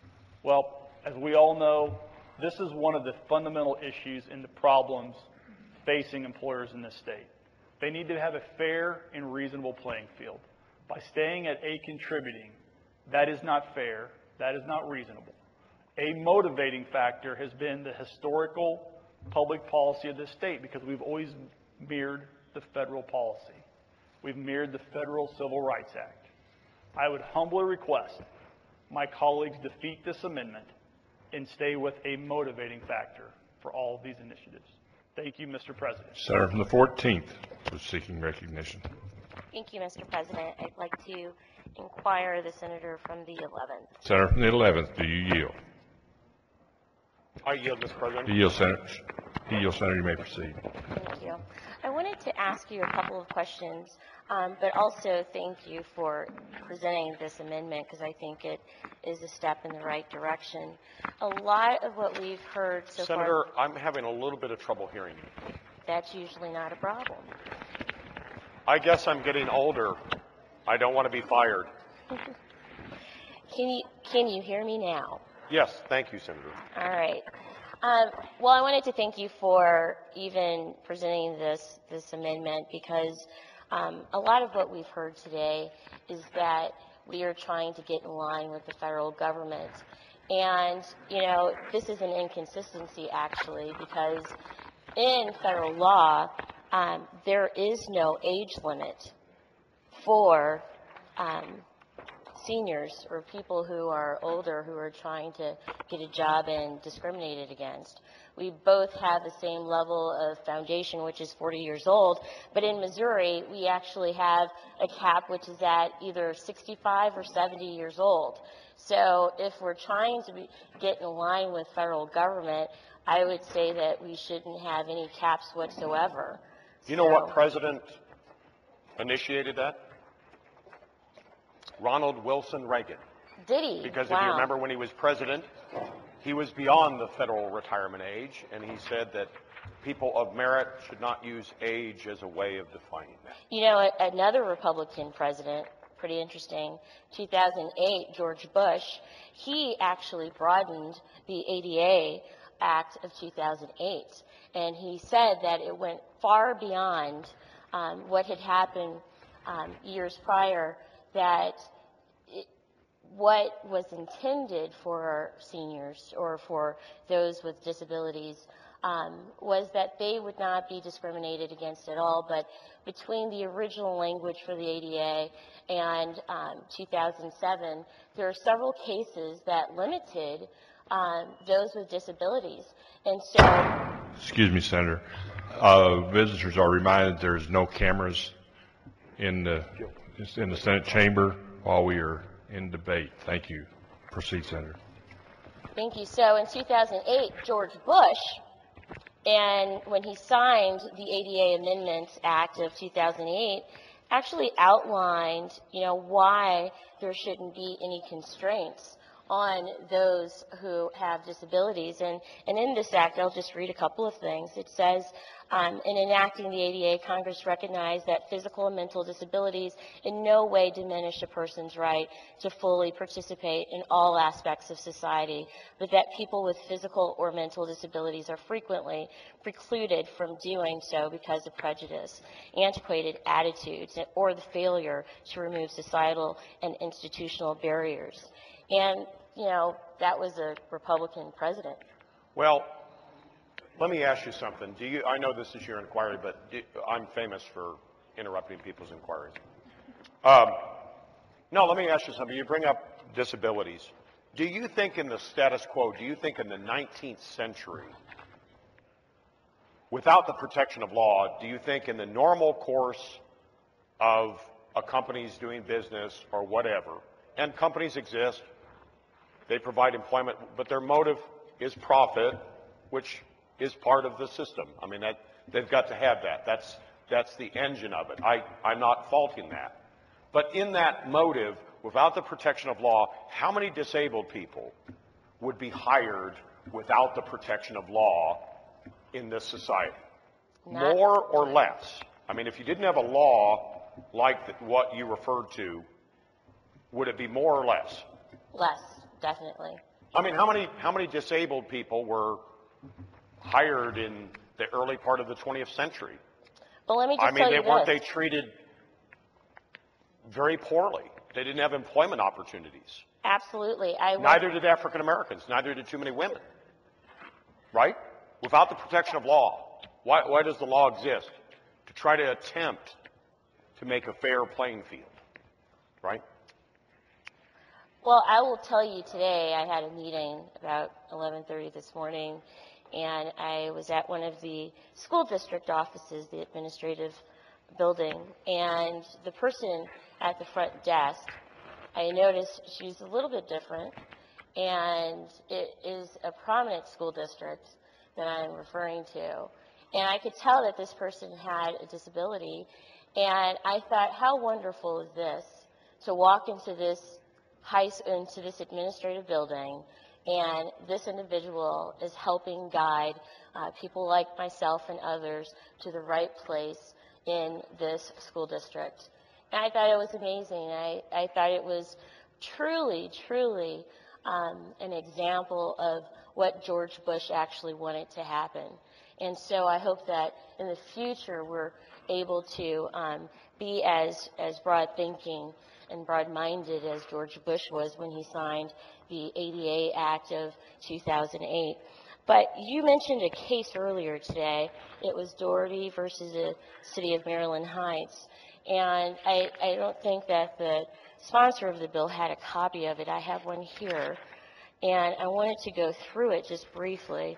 Well, as we all know, this is one of the fundamental issues and the problems facing employers in this state. They need to have a fair and reasonable playing field. By staying at a contributing, that is not fair, that is not reasonable. A motivating factor has been the historical public policy of this state because we've always mirrored the federal policy. We've mirrored the Federal Civil Rights Act. I would humbly request my colleagues defeat this amendment and stay with a motivating factor for all of these initiatives. Thank you, Mr. President. Senator from the 14th was seeking recognition. Thank you, Mr. President. I'd like to inquire the senator from the 11th. Senator from the 11th, do you yield? I yield, Mr. President. You yield, Senator. You yield, Senator. You may proceed. Thank you. I wanted to ask you a couple of questions, but also thank you for presenting this amendment because I think it is a step in the right direction. A lot of what we've heard so Senator, far... I'm having a little bit of trouble hearing you. That's usually not a problem. I guess I'm getting older. I don't want to be fired. Can you hear me now? Yes, thank you, Senator. All right. Well, I wanted to thank you for even presenting this amendment because a lot of what we've heard today is that we are trying to get in line with the federal government. And, you know, this is an inconsistency, actually, because in federal law, there is no age limit for seniors or people who are older who are trying to get a job and discriminated against. We both have the same level of foundation, which is 40 years old, but in Missouri, we actually have a cap which is at either 65 or 70 years old. So if we're trying to get in line with federal government, I would say that we shouldn't have any caps whatsoever. You know what president initiated that? Ronald Wilson Reagan. Did he? Because if Wow. you remember when he was president, he was beyond the federal retirement age, and he said that people of merit should not use age as a way of defining that. You know, another Republican president, pretty interesting, 2008, George Bush, he actually broadened the ADA Act of 2008. And he said that it went far beyond what had happened years prior, that what was intended for seniors or for those with disabilities was that they would not be discriminated against at all. But between the original language for the ADA and 2007, there are several cases that limited those with disabilities. And so... Excuse me, Senator. Visitors are reminded there's no cameras in the Senate chamber while we are in debate. Thank you. Proceed, Senator. Thank you. So in 2008, George Bush, and when he signed the ADA Amendments Act of 2008, actually outlined, why there shouldn't be any constraints on those who have disabilities. And in this act, I'll just read a couple of things. It says, in enacting the ADA, Congress recognized that physical and mental disabilities in no way diminish a person's right to fully participate in all aspects of society, but that people with physical or mental disabilities are frequently precluded from doing so because of prejudice, antiquated attitudes, or the failure to remove societal and institutional barriers. And that was a Republican president. Well, let me ask you something. I know this is your inquiry, but I'm famous for interrupting people's inquiries. No, let me ask you something. You bring up disabilities. Do you think in the status quo, do you think in the 19th century, without the protection of law, do you think in the normal course of a company's doing business or whatever, and companies exist, they provide employment, but their motive is profit, which is part of the system. I mean, they've got to have that. That's the engine of it. I'm not faulting that. But in that motive, without the protection of law, how many disabled people would be hired without the protection of law in this society? More or less? I mean, if you didn't have a law like what you referred to, would it be more or less? Less, definitely. I mean, how many disabled people were hired in the early part of the 20th century? Well, let me just tell you weren't they treated very poorly? They didn't have employment opportunities. Absolutely. Neither did African Americans. Neither did too many women. Right? Without the protection of law. Why does the law exist? To try to attempt to make a fair playing field. Right? Well, I will tell you today, I had a meeting about 11:30 this morning, and I was at one of the school district offices, the administrative building, and the person at the front desk, I noticed she's a little bit different, and it is a prominent school district that I'm referring to. And I could tell that this person had a disability, and I thought, how wonderful is this, to walk into this administrative building, and this individual is helping guide people like myself and others to the right place in this school district. And I thought it was amazing. I thought it was truly, truly an example of what George Bush actually wanted to happen. And so I hope that in the future we're able to be as broad thinking and broad-minded as George Bush was when he signed the ADA Act of 2008. But you mentioned a case earlier today. It was Doherty versus the City of Maryland Heights. And I don't think that the sponsor of the bill had a copy of it. I have one here. And I wanted to go through it just briefly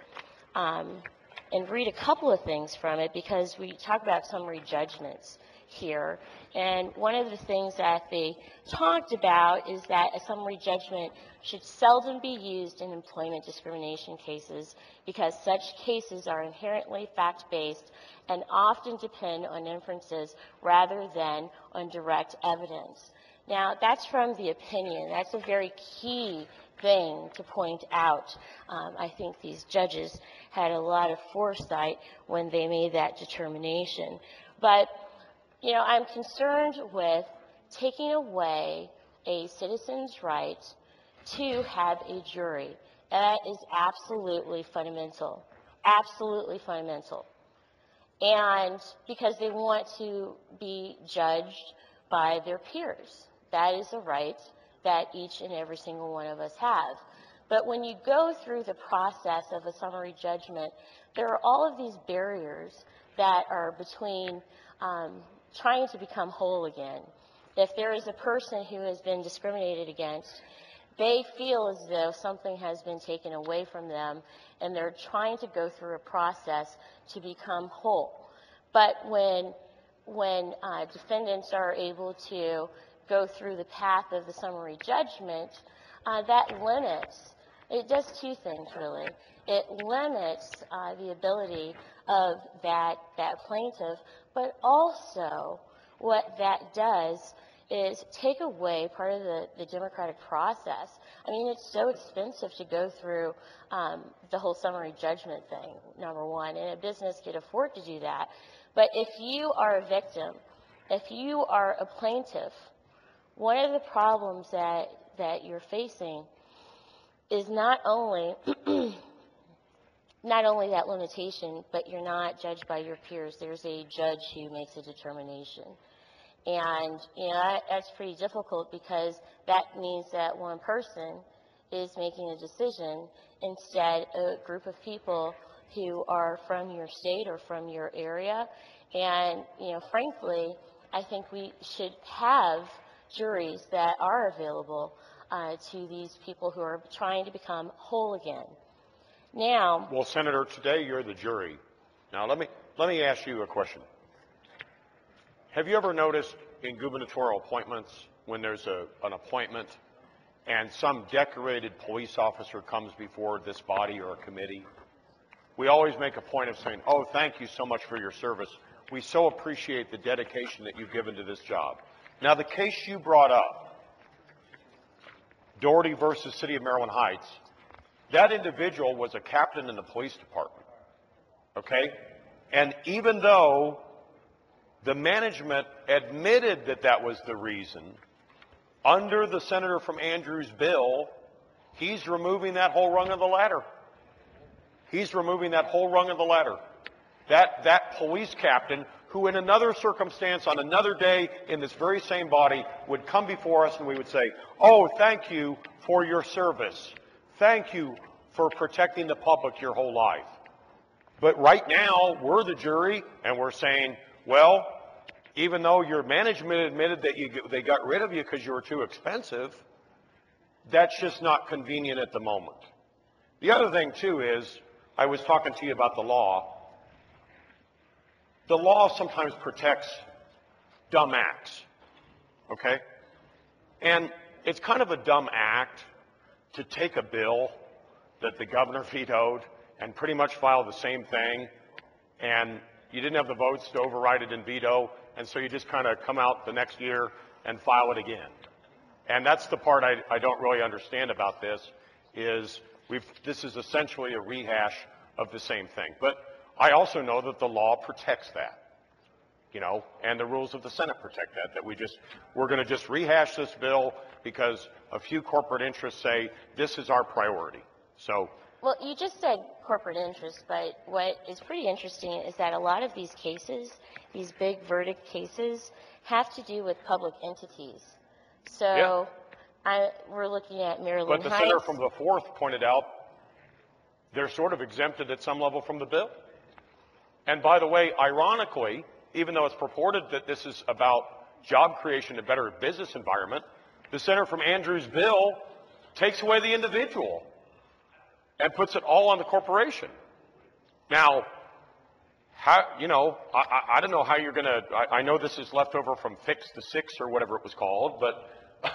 and read a couple of things from it, because we talk about summary judgments here. And one of the things that they talked about is that a summary judgment should seldom be used in employment discrimination cases, because such cases are inherently fact-based and often depend on inferences rather than on direct evidence. Now, that's from the opinion. That's a very key thing to point out. I think these judges had a lot of foresight when they made that determination. But I'm concerned with taking away a citizen's right to have a jury. That is absolutely fundamental. Absolutely fundamental. And because they want to be judged by their peers. That is a right that each and every single one of us have. But when you go through the process of a summary judgment, there are all of these barriers that are between trying to become whole again. If there is a person who has been discriminated against, they feel as though something has been taken away from them, and they're trying to go through a process to become whole. But when defendants are able to go through the path of the summary judgment, that limits It does two things, really. It limits the ability of that plaintiff, but also what that does is take away part of the democratic process. I mean, it's so expensive to go through the whole summary judgment thing, number one, and a business could afford to do that. But if you are a victim, if you are a plaintiff, one of the problems that you're facing is not only that limitation, but you're not judged by your peers. There's a judge who makes a determination. And, that's pretty difficult because that means that one person is making a decision instead a group of people who are from your state or from your area. And, frankly, I think we should have juries that are available to these people who are trying to become whole again. Now, well, Senator, today you're the jury. Now, let me ask you a question. Have you ever noticed in gubernatorial appointments when there's an appointment and some decorated police officer comes before this body or a committee, we always make a point of saying, oh, thank you so much for your service. We so appreciate the dedication that you've given to this job. Now, the case you brought up, Doherty versus City of Maryland Heights, that individual was a captain in the police department, okay? And even though the management admitted that that was the reason, under the senator from Andrews' bill, he's removing that whole rung of the ladder. He's removing that whole rung of the ladder. That police captain, who in another circumstance, on another day in this very same body, would come before us and we would say, oh, thank you for your service. Thank you for protecting the public your whole life. But right now, we're the jury, and we're saying, well, even though your management admitted that they got rid of you because you were too expensive, that's just not convenient at the moment. The other thing, too, is I was talking to you about the law. The law sometimes protects dumb acts, okay? And it's kind of a dumb act to take a bill that the governor vetoed and pretty much file the same thing, and you didn't have the votes to override it and veto, and so you just kind of come out the next year and file it again. And that's the part I don't really understand about this, is this is essentially a rehash of the same thing. But I also know that the law protects that, and the rules of the Senate protect that we're going to just rehash this bill because a few corporate interests say this is our priority. So. Well, you just said corporate interests, but what is pretty interesting is that a lot of these cases, these big verdict cases, have to do with public entities. So we're looking at Maryland Heights. But the senator from the 4th pointed out they're sort of exempted at some level from the bill. And by the way, ironically, even though it's purported that this is about job creation and better business environment, the senator from Andrews' bill takes away the individual and puts it all on the corporation. Now, I don't know how you're going to, I know this is left over from Fix the Six or whatever it was called, but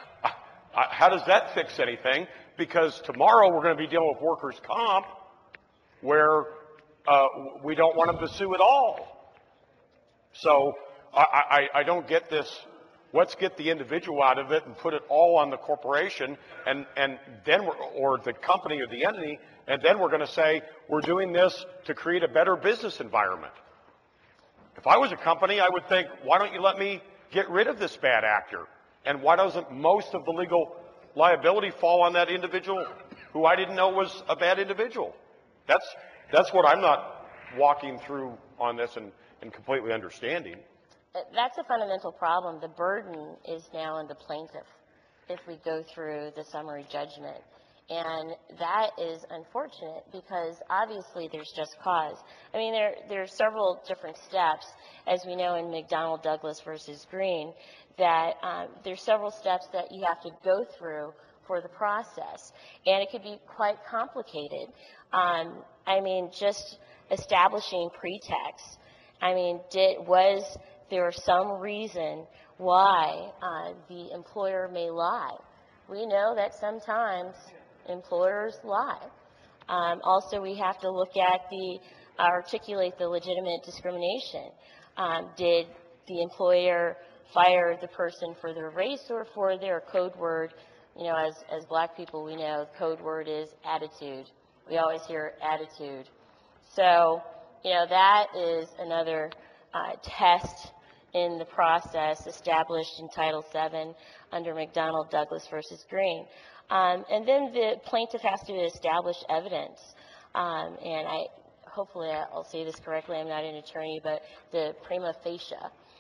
how does that fix anything? Because tomorrow we're going to be dealing with workers' comp where we don't want them to sue at all. So I don't get this. Let's get the individual out of it and put it all on the corporation, and then or the company or the entity, and then we're going to say we're doing this to create a better business environment. If I was a company, I would think, why don't you let me get rid of this bad actor? And why doesn't most of the legal liability fall on that individual who I didn't know was a bad individual? That's what I'm not walking through on this and completely understanding. That's a fundamental problem. The burden is now on the plaintiff if we go through the summary judgment. And that is unfortunate because obviously there's just cause. I mean, there are several different steps, as we know in McDonnell Douglas versus Green, that there's several steps that you have to go through for the process. And it could be quite complicated. I mean, just establishing pretext. I mean, was there some reason why the employer may lie? We know that sometimes employers lie. Also, we have to look at articulate the legitimate discrimination. Did the employer fire the person for their race or for their code word? You know, as black people, we know the code word is attitude. We always hear attitude. So, you know, that is another test in the process established in Title VII under McDonnell Douglas versus Green. And then the plaintiff has to establish evidence. And hopefully I'll say this correctly, I'm not an attorney, but the prima facie.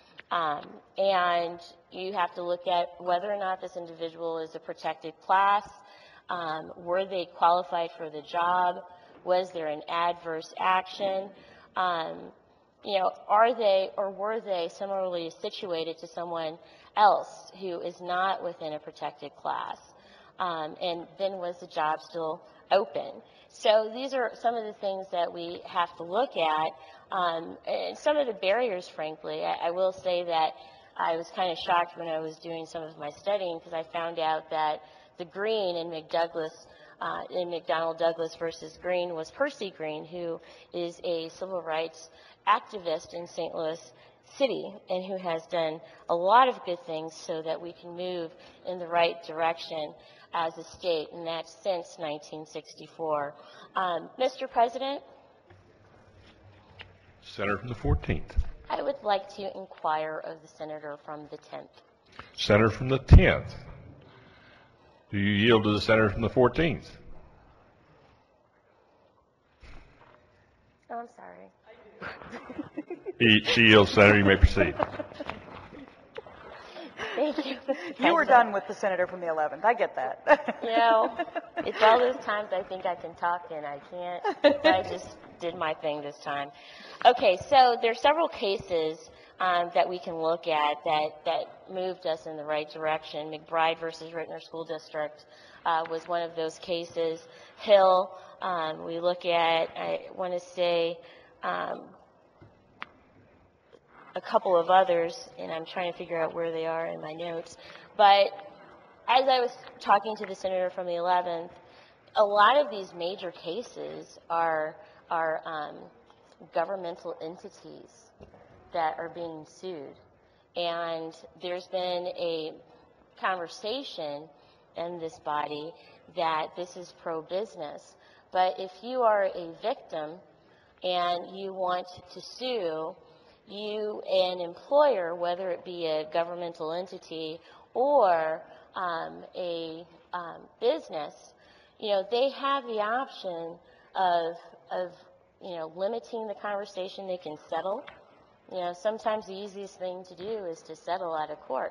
And you have to look at whether or not this individual is a protected class. Were they qualified for the job? Was there an adverse action? You know, are they or were they similarly situated to someone else who is not within a protected class? And then was the job still open? So these are some of the things that we have to look at. And some of the barriers, frankly, I will say that I was kind of shocked when I was doing some of my studying because I found out that the Green in McDonnell Douglas versus Green was Percy Green, who is a civil rights activist in St. Louis City and who has done a lot of good things so that we can move in the right direction as a state, and that's since 1964. Mr. President? Senator from the 14th. I would like to inquire of the senator from the 10th. Senator from the 10th. Do you yield to the senator from the 14th? Oh, I'm sorry. She yields, Senator. You may proceed. Thank you. You were done with the senator from the 11th. I get that. You know, it's all those times I think I can talk and I can't. I just did my thing this time. Okay, so there's several cases that we can look at that moved us in the right direction. McBride versus Rittner School District was one of those cases. Hill, we look at, I want to say, a couple of others, and I'm trying to figure out where they are in my notes. But as I was talking to the senator from the 11th, a lot of these major cases are governmental entities that are being sued. And there's been a conversation in this body that this is pro-business. But if you are a victim and you want to sue, you, an employer, whether it be a governmental entity or a business, you know, they have the option of you know, limiting the conversation. They can settle. You know, sometimes the easiest thing to do is to settle out of court.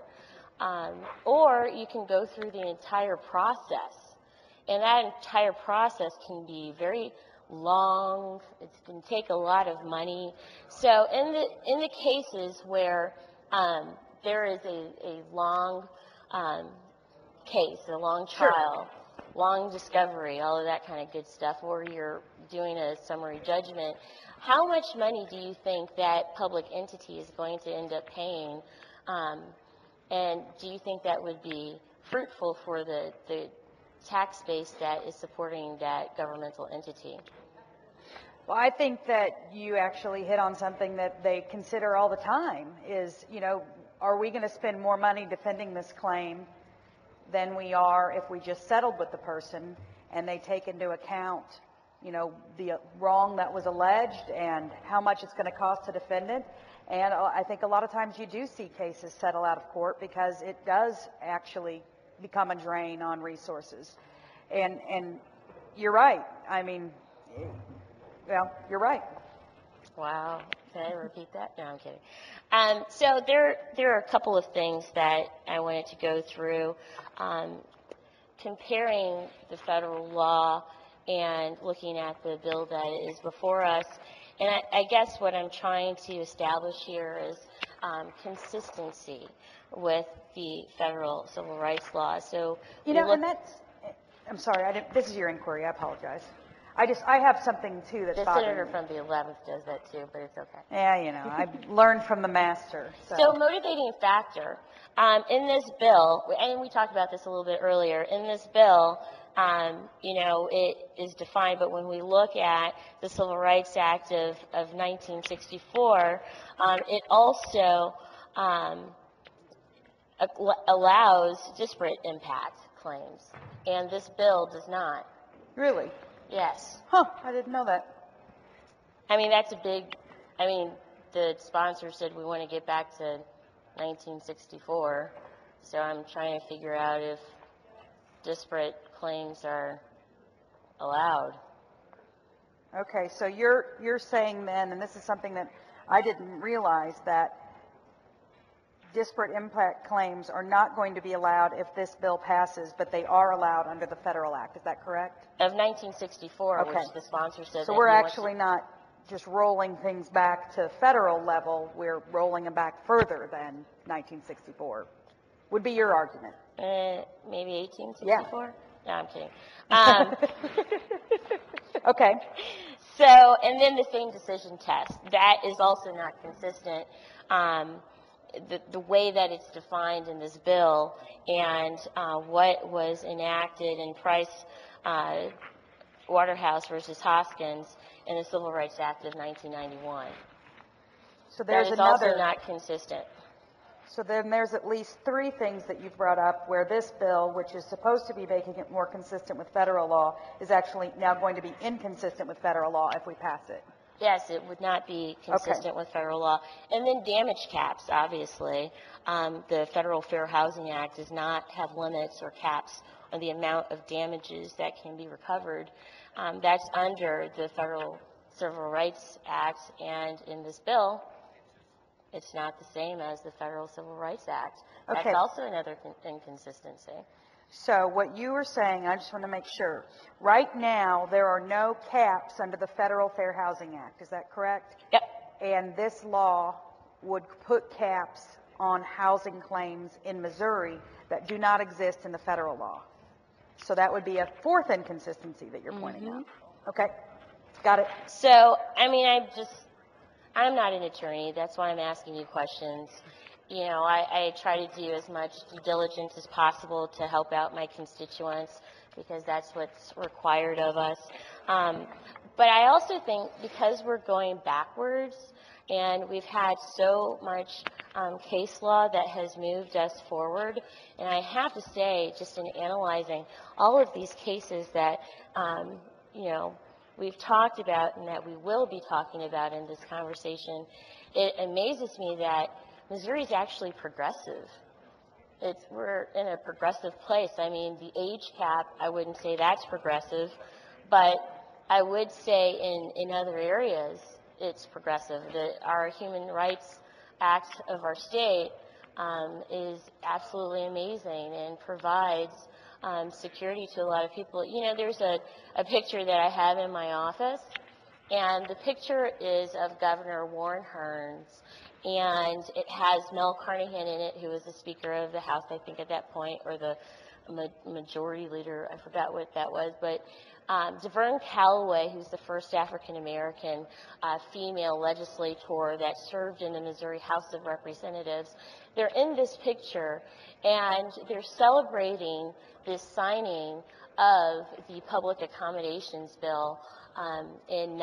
Or you can go through the entire process. And that entire process can be very long. It can take a lot of money. So in the cases where there is a long case, a long trial, long discovery, all of that kind of good stuff, or you're doing a summary judgment, how much money do you think that public entity is going to end up paying? And do you think that would be fruitful for the tax base that is supporting that governmental entity? Well, I think that you actually hit on something that they consider all the time is, you know, are we going to spend more money defending this claim than we are if we just settled with the person and they take into account, you know, the wrong that was alleged and how much it's going to cost to defend it. And I think a lot of times you do see cases settle out of court because it does actually become a drain on resources. And you're right. I mean, well, you're right. Wow. Can I repeat that? No, I'm kidding. So there are a couple of things that I wanted to go through. Comparing the federal law and looking at the bill that is before us. And I guess what I'm trying to establish here is consistency with the federal civil rights law. So you know, and that's, I'm sorry, this is your inquiry, I apologize. I have something too that's The bothering senator me. from the 11th does that too, but it's okay. Yeah, you know, I've learned from the master. So motivating factor, in this bill, and we talked about this a little bit earlier, in this bill, you know, it is defined, but when we look at the Civil Rights Act of 1964, it also allows disparate impact claims, and this bill does not. Really? Yes. Huh, I didn't know that. I mean, that's a big, I mean, the sponsor said we want to get back to 1964, so I'm trying to figure out if disparate claims are allowed. Okay, so you're saying then, and this is something that I didn't realize, that disparate impact claims are not going to be allowed if this bill passes, but they are allowed under the federal act. Is that correct? Of 1964, Okay. which the sponsor said. So that we're he wants actually not just rolling things back to federal level, we're rolling them back further than 1964, would be your argument. Maybe 1864? No, I'm kidding. Okay. So, and then the same decision test. That is also not consistent. The way that it's defined in this bill and what was enacted in Price Waterhouse versus Hoskins in the Civil Rights Act of 1991. So there's that is another, also not consistent. So then there's at least three things that you've brought up where this bill, which is supposed to be making it more consistent with federal law, is actually now going to be inconsistent with federal law if we pass it. Yes, it would not be consistent with federal law. And then damage caps, obviously. The Federal Fair Housing Act does not have limits or caps on the amount of damages that can be recovered. That's under the Federal Civil Rights Act, and in this bill, it's not the same as the Federal Civil Rights Act. Okay. That's also another inconsistency. So what you were saying, I just want to make sure. Right now, there are no caps under the Federal Fair Housing Act. Is that correct? Yep. And this law would put caps on housing claims in Missouri that do not exist in the federal law. So that would be a fourth inconsistency that you're pointing out. Okay. Got it. So, I mean, I'm not an attorney. That's why I'm asking you questions. You know, I try to do as much due diligence as possible to help out my constituents because that's what's required of us. But I also think because we're going backwards and we've had so much case law that has moved us forward, and I have to say, just in analyzing all of these cases that, you know, we've talked about and that we will be talking about in this conversation, it amazes me that Missouri is actually progressive. We're in a progressive place. I mean, the age cap, I wouldn't say that's progressive, but I would say in other areas it's progressive. Our Human Rights Act of our state is absolutely amazing and provides security to a lot of people. You know, there's a picture that I have in my office, and the picture is of Governor Warren Hern's, and it has Mel Carnahan in it, who was the Speaker of the House, I think, at that point, or the Majority Leader. I forgot what that was, but Deverne Calloway, who's the first African-American female legislator that served in the Missouri House of Representatives, they're in this picture, and they're celebrating this signing of the Public Accommodations Bill in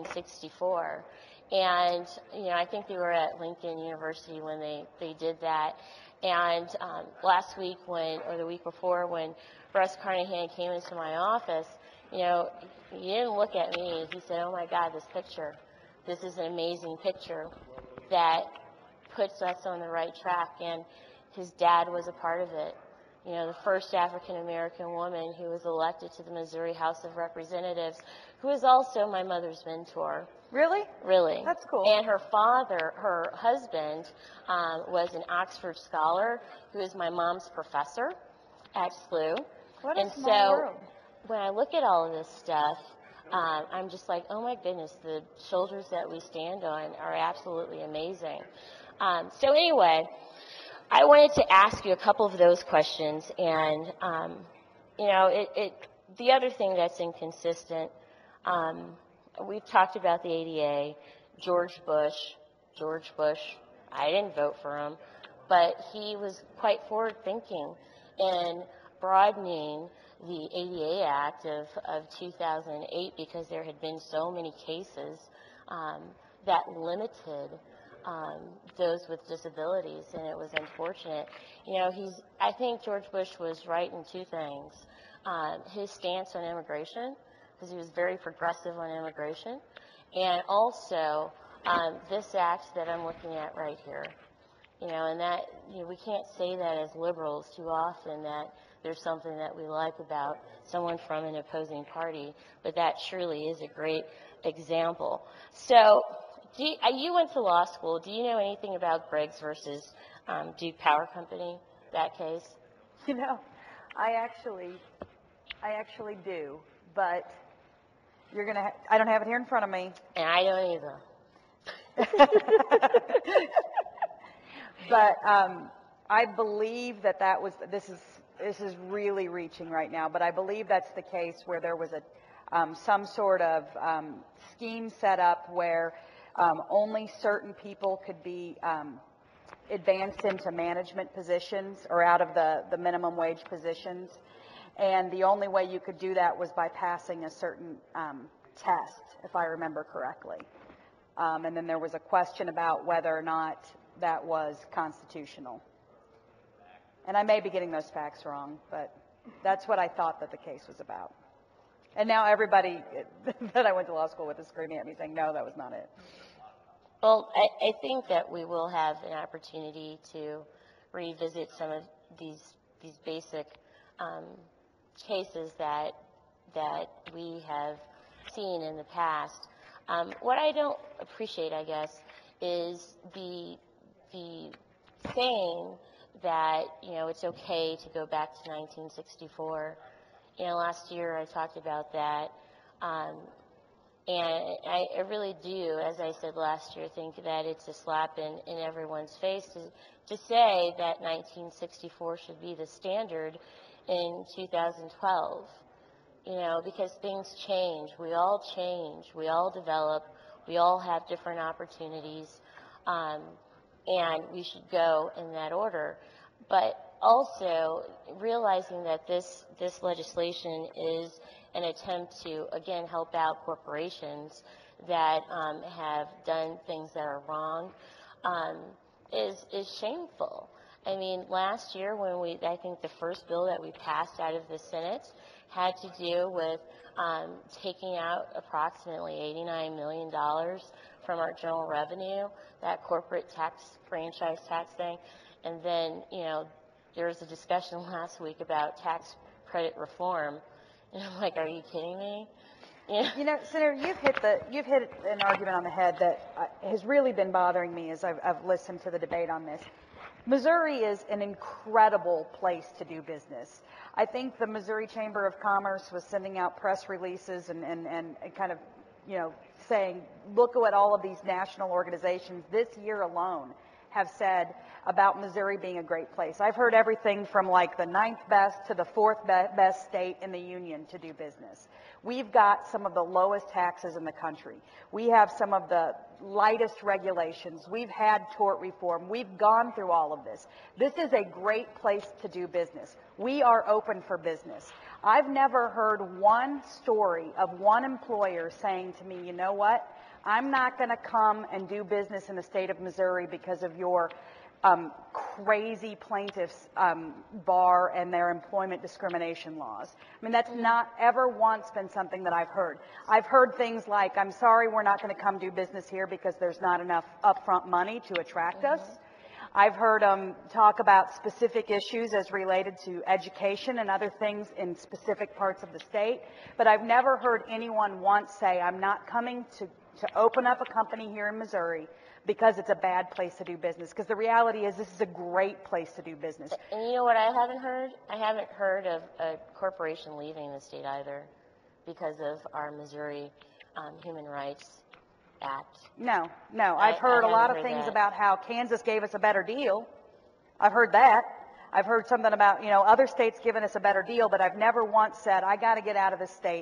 1964. And, you know, I think they were at Lincoln University when they did that. And last week or the week before, when Russ Carnahan came into my office, you know, he didn't look at me. He said, "Oh my God, this picture. This is an amazing picture that puts us on the right track." And his dad was a part of it. You know, the first African-American woman who was elected to the Missouri House of Representatives, who is also my mother's mentor. Really? Really. That's cool. And her husband, was an Oxford scholar who is my mom's professor at SLU. What a and small so world. when I look at all of this stuff, I'm just like, oh my goodness, the shoulders that we stand on are absolutely amazing. So anyway, I wanted to ask you a couple of those questions, and you know, the other thing that's inconsistent We've talked about the ADA, George Bush, I didn't vote for him, but he was quite forward-thinking in broadening the ADA Act of 2008 because there had been so many cases that limited those with disabilities, and it was unfortunate. You know, I think George Bush was right in two things. His stance on immigration, because he was very progressive on immigration, and also this act that I'm looking at right here. You know, and that, you know, we can't say that as liberals too often, that there's something that we like about someone from an opposing party, but that surely is a great example. So, you went to law school. Do you know anything about Briggs versus Duke Power Company, that case? You know, I actually do, but you're gonna. I don't have it here in front of me. And I don't either. But I believe that was. This is really reaching right now, but I believe that's the case where there was some sort of scheme set up where only certain people could be advanced into management positions or out of the minimum wage positions. And the only way you could do that was by passing a certain test, if I remember correctly. And then there was a question about whether or not that was constitutional. And I may be getting those facts wrong, but that's what I thought that the case was about. And now everybody that I went to law school with is screaming at me saying, no, that was not it. Well, I think that we will have an opportunity to revisit some of these basic cases that we have seen in the past. What I don't appreciate, I guess, is the saying that, you know, it's okay to go back to 1964. You know, last year I talked about that. And I really do, as I said last year, think that it's a slap in everyone's face to say that 1964 should be the standard in 2012. You know, because things change. We all change. We all develop. We all have different opportunities. And we should go in that order. But also realizing that this legislation is an attempt to, again, help out corporations that have done things that are wrong is shameful. I mean, last year when I think the first bill that we passed out of the Senate had to do with taking out approximately $89 million from our general revenue, that corporate tax, franchise tax thing. And then, you know, there was a discussion last week about tax credit reform. And I'm like, are you kidding me? You know, Senator, you've hit an argument on the head that has really been bothering me as I've listened to the debate on this. Missouri is an incredible place to do business. I think the Missouri Chamber of Commerce was sending out press releases and kind of, you know, saying, look at what all of these national organizations this year alone have said about Missouri being a great place. I've heard everything from like the 9th best to the 4th best state in the union to do business. We've got some of the lowest taxes in the country. We have some of the lightest regulations. We've had tort reform. We've gone through all of this. This is a great place to do business. We are open for business. I've never heard one story of one employer saying to me, you know what, I'm not going to come and do business in the state of Missouri because of your crazy plaintiffs bar and their employment discrimination laws. I mean, that's not ever once been something that I've heard. I've heard things like, I'm sorry, we're not going to come do business here because there's not enough upfront money to attract us. I've heard them talk about specific issues as related to education and other things in specific parts of the state, but I've never heard anyone once say, I'm not coming to open up a company here in Missouri because it's a bad place to do business. Because the reality is this is a great place to do business. And you know what I haven't heard? I haven't heard of a corporation leaving the state either because of our Missouri Human Rights Act. No. I've heard a lot of things about how Kansas gave us a better deal. I've heard that. I've heard something about, you know, other states giving us a better deal, but I've never once said, I got to get out of this state.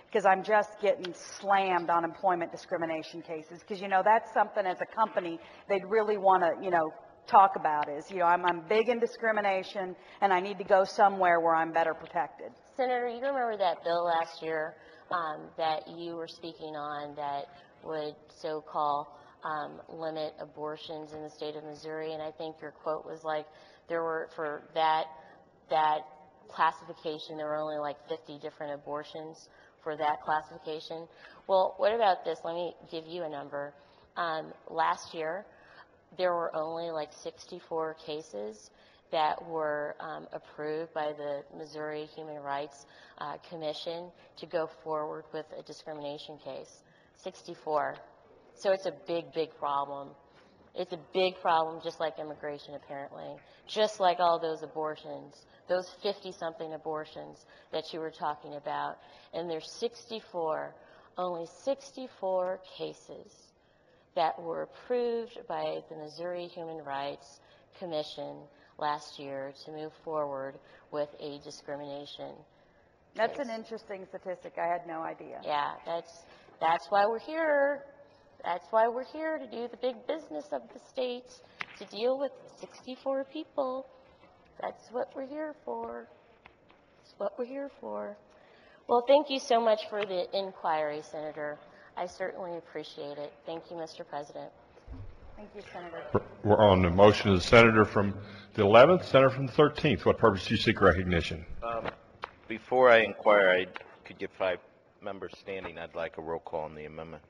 because I'm just getting slammed on employment discrimination cases. Because, that's something as a company they'd really want to, talk about is, I'm big in discrimination and I need to go somewhere where I'm better protected. Senator, you remember that bill last year that you were speaking on that would so-called limit abortions in the state of Missouri? And I think your quote was like, there were, for that classification, there were only like 50 different abortions for that classification. Well, what about this? Let me give you a number. Last year, there were only like 64 cases that were approved by the Missouri Human Rights Commission to go forward with a discrimination case. 64. So it's a big, big problem. It's a big problem, just like immigration, apparently. Just like all those abortions, those 50-something abortions that you were talking about. And there's 64, only 64 cases that were approved by the Missouri Human Rights Commission last year to move forward with a discrimination That's case. an interesting statistic. I had no idea. Yeah, that's why we're here. That's why we're here, to do the big business of the state, to deal with 64 people. That's what we're here for. That's what we're here for. Well, thank you so much for the inquiry, Senator. I certainly appreciate it. Thank you, Mr. President. Thank you, Senator. We're on the motion of the senator from the 11th, senator from the 13th. What purpose do you seek recognition? Before I inquire, I could get 5 members standing. I'd like a roll call on the amendment.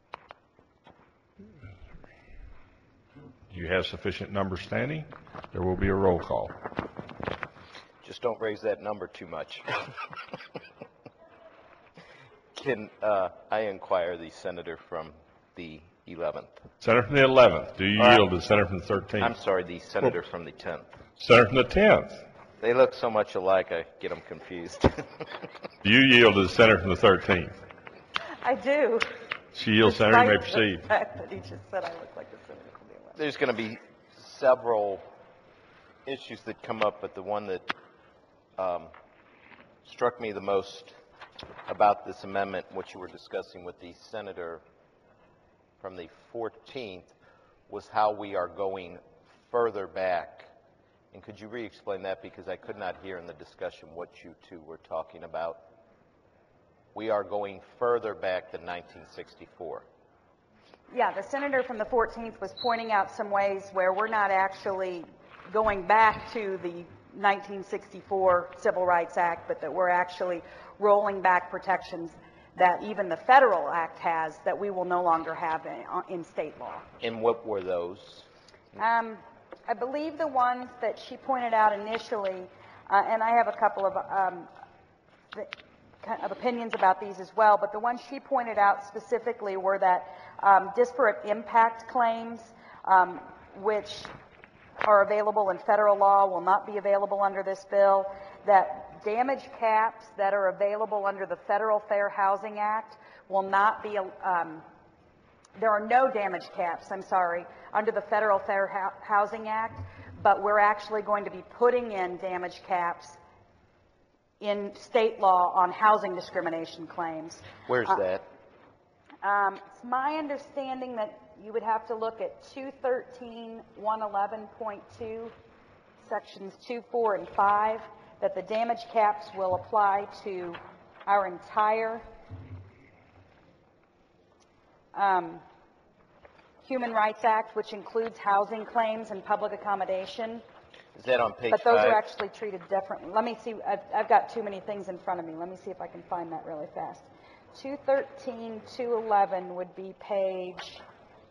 Do you have sufficient numbers standing? There will be a roll call. Just don't raise that number too much. Can I inquire the senator from the 11th? Senator from the 11th. Do you yield to the senator from the 13th? I'm sorry, the senator from the 10th. Senator from the 10th. They look so much alike, I get them confused. Do you yield to the senator from the 13th? I do. She yields, Senator. You may proceed. The fact that he just said I look like the senator from the 11th. There's going to be several issues that come up, but the one that struck me the most about this amendment, what you were discussing with the senator from the 14th, was how we are going further back. And could you re-explain that, because I could not hear in the discussion what you two were talking about? We are going further back than 1964. Yeah, the senator from the 14th was pointing out some ways where we're not actually going back to the 1964 Civil Rights Act, but that we're actually rolling back protections that even the federal act has that we will no longer have in state law. And what were those? I believe the ones that she pointed out initially, and I have a couple of opinions about these as well, but the ones she pointed out specifically were that disparate impact claims, which are available in federal law, will not be available under this bill, that damage caps that are available under the Federal Fair Housing Act will not be, there are no damage caps, under the Federal Fair Housing Act, but we're actually going to be putting in damage caps in state law on housing discrimination claims. Where's that? It's my understanding that you would have to look at 213.111.2, sections 2, 4, and 5, that the damage caps will apply to our entire Human Rights Act, which includes housing claims and public accommodation. Is that on page 5? But those are actually treated differently. Let me see. I've got too many things in front of me. Let me see if I can find that really fast. 213, 211 would be page...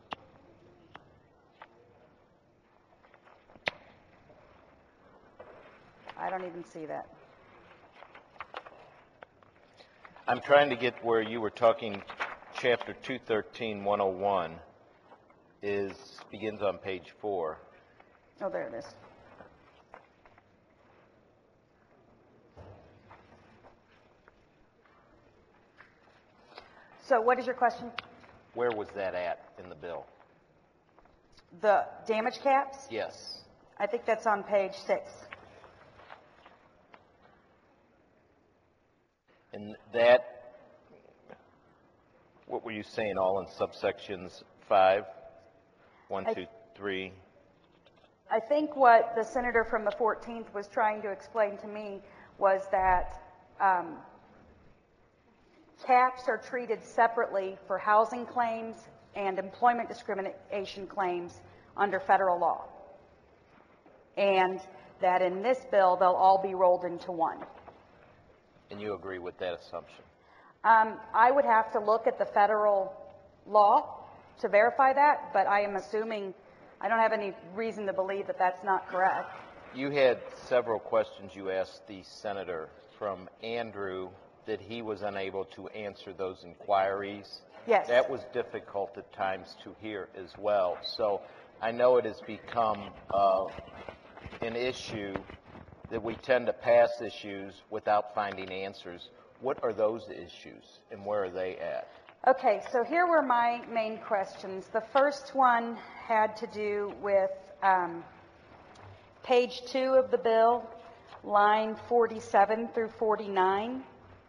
I don't even see that. I'm trying to get where you were talking. Chapter 213.101 begins on page 4. Oh, there it is. So what is your question? Where was that at in the bill? The damage caps? Yes. I think that's on page 6. And that, What were you saying, all in subsections 5? 1, 2, 3. I think what the senator from the 14th was trying to explain to me was that caps are treated separately for housing claims and employment discrimination claims under federal law. And that in this bill, they'll all be rolled into one. And you agree with that assumption? I would have to look at the federal law to verify that, but I am assuming, I don't have any reason to believe that that's not correct. You had several questions you asked the senator from Andrew that he was unable to answer those inquiries. Yes. That was difficult at times to hear as well. So I know it has become an issue that we tend to pass issues without finding answers. What are those issues and where are they at? Okay, so here were my main questions. The first one had to do with page 2 of the bill, line 47 through 49.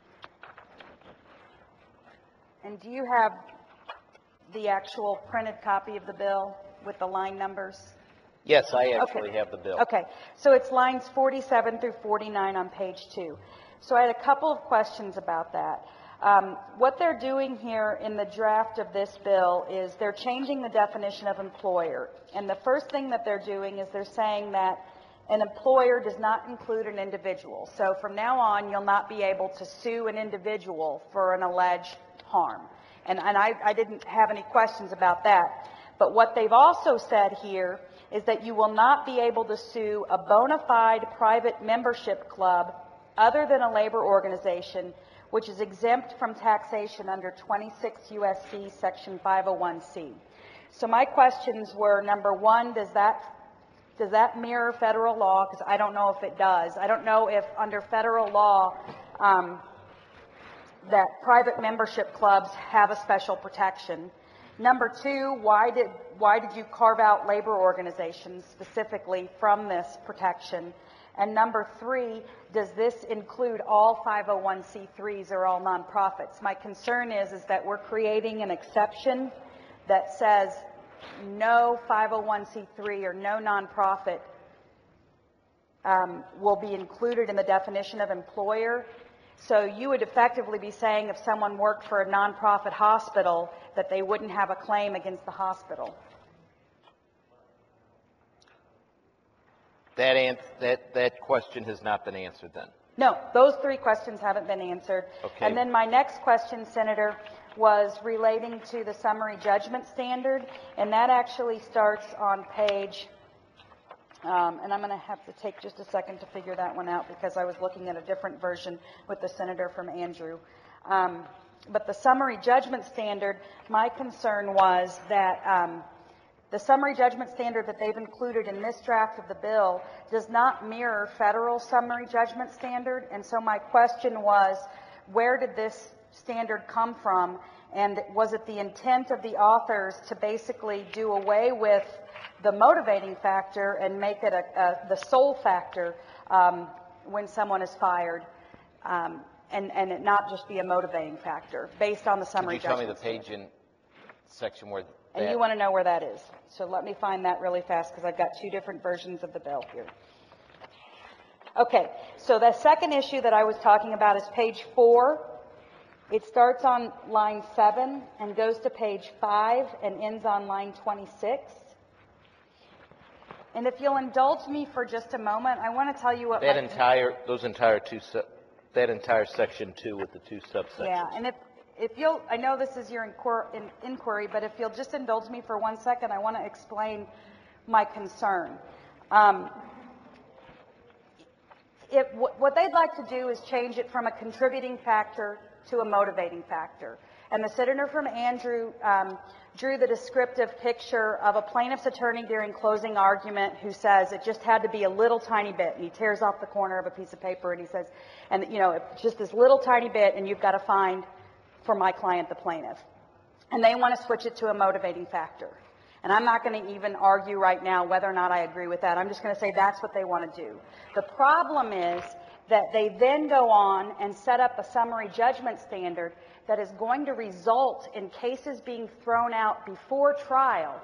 And do you have the actual printed copy of the bill with the line numbers? Yes, I actually have the bill. Okay, so it's lines 47 through 49 on page 2. So I had a couple of questions about that. What they're doing here in the draft of this bill is they're changing the definition of employer. And the first thing that they're doing is they're saying that an employer does not include an individual. So from now on, you'll not be able to sue an individual for an alleged harm. And I didn't have any questions about that. But what they've also said here is that you will not be able to sue a bona fide private membership club other than a labor organization, which is exempt from taxation under 26 U.S.C. Section 501C. So my questions were, number one, does that mirror federal law? Because I don't know if it does. I don't know if under federal law that private membership clubs have a special protection. Number two, why did you carve out labor organizations specifically from this protection? And number three, does this include all 501c3s or all nonprofits? My concern is that we're creating an exception that says no 501c3 or no nonprofit will be included in the definition of employer. So you would effectively be saying if someone worked for a nonprofit hospital that they wouldn't have a claim against the hospital. That question has not been answered then? No, those three questions haven't been answered. Okay. And then my next question, Senator, was relating to the summary judgment standard, and that actually starts on page, and I'm going to have to take just a second to figure that one out because I was looking at a different version with the senator from Andrew. But the summary judgment standard, my concern was that the summary judgment standard that they've included in this draft of the bill does not mirror federal summary judgment standard. And so my question was, where did this standard come from? And was it the intent of the authors to basically do away with the motivating factor and make it the sole factor when someone is fired, and it not just be a motivating factor based on the summary judgment? Could you tell me the page in section where that... And you want to know where that is. So let me find that really fast because I've got two different versions of the bill here. Okay, so the second issue that I was talking about is page 4. It starts on line 7 and goes to page 5 and ends on line 26. And if you'll indulge me for just a moment, I want to tell you what that entire section 2 with the two subsections. Yeah, and if you'll, I know this is your inquiry, but if you'll just indulge me for 1 second, I want to explain my concern. What they'd like to do is change it from a contributing factor to a motivating factor. And the senator from Andrew drew the descriptive picture of a plaintiff's attorney during closing argument who says it just had to be a little tiny bit, and he tears off the corner of a piece of paper and he says, and you know, just this little tiny bit, and you've got to find for my client, the plaintiff. And they want to switch it to a motivating factor. And I'm not going to even argue right now whether or not I agree with that. I'm just going to say that's what they want to do. The problem is that they then go on and set up a summary judgment standard that is going to result in cases being thrown out before trial.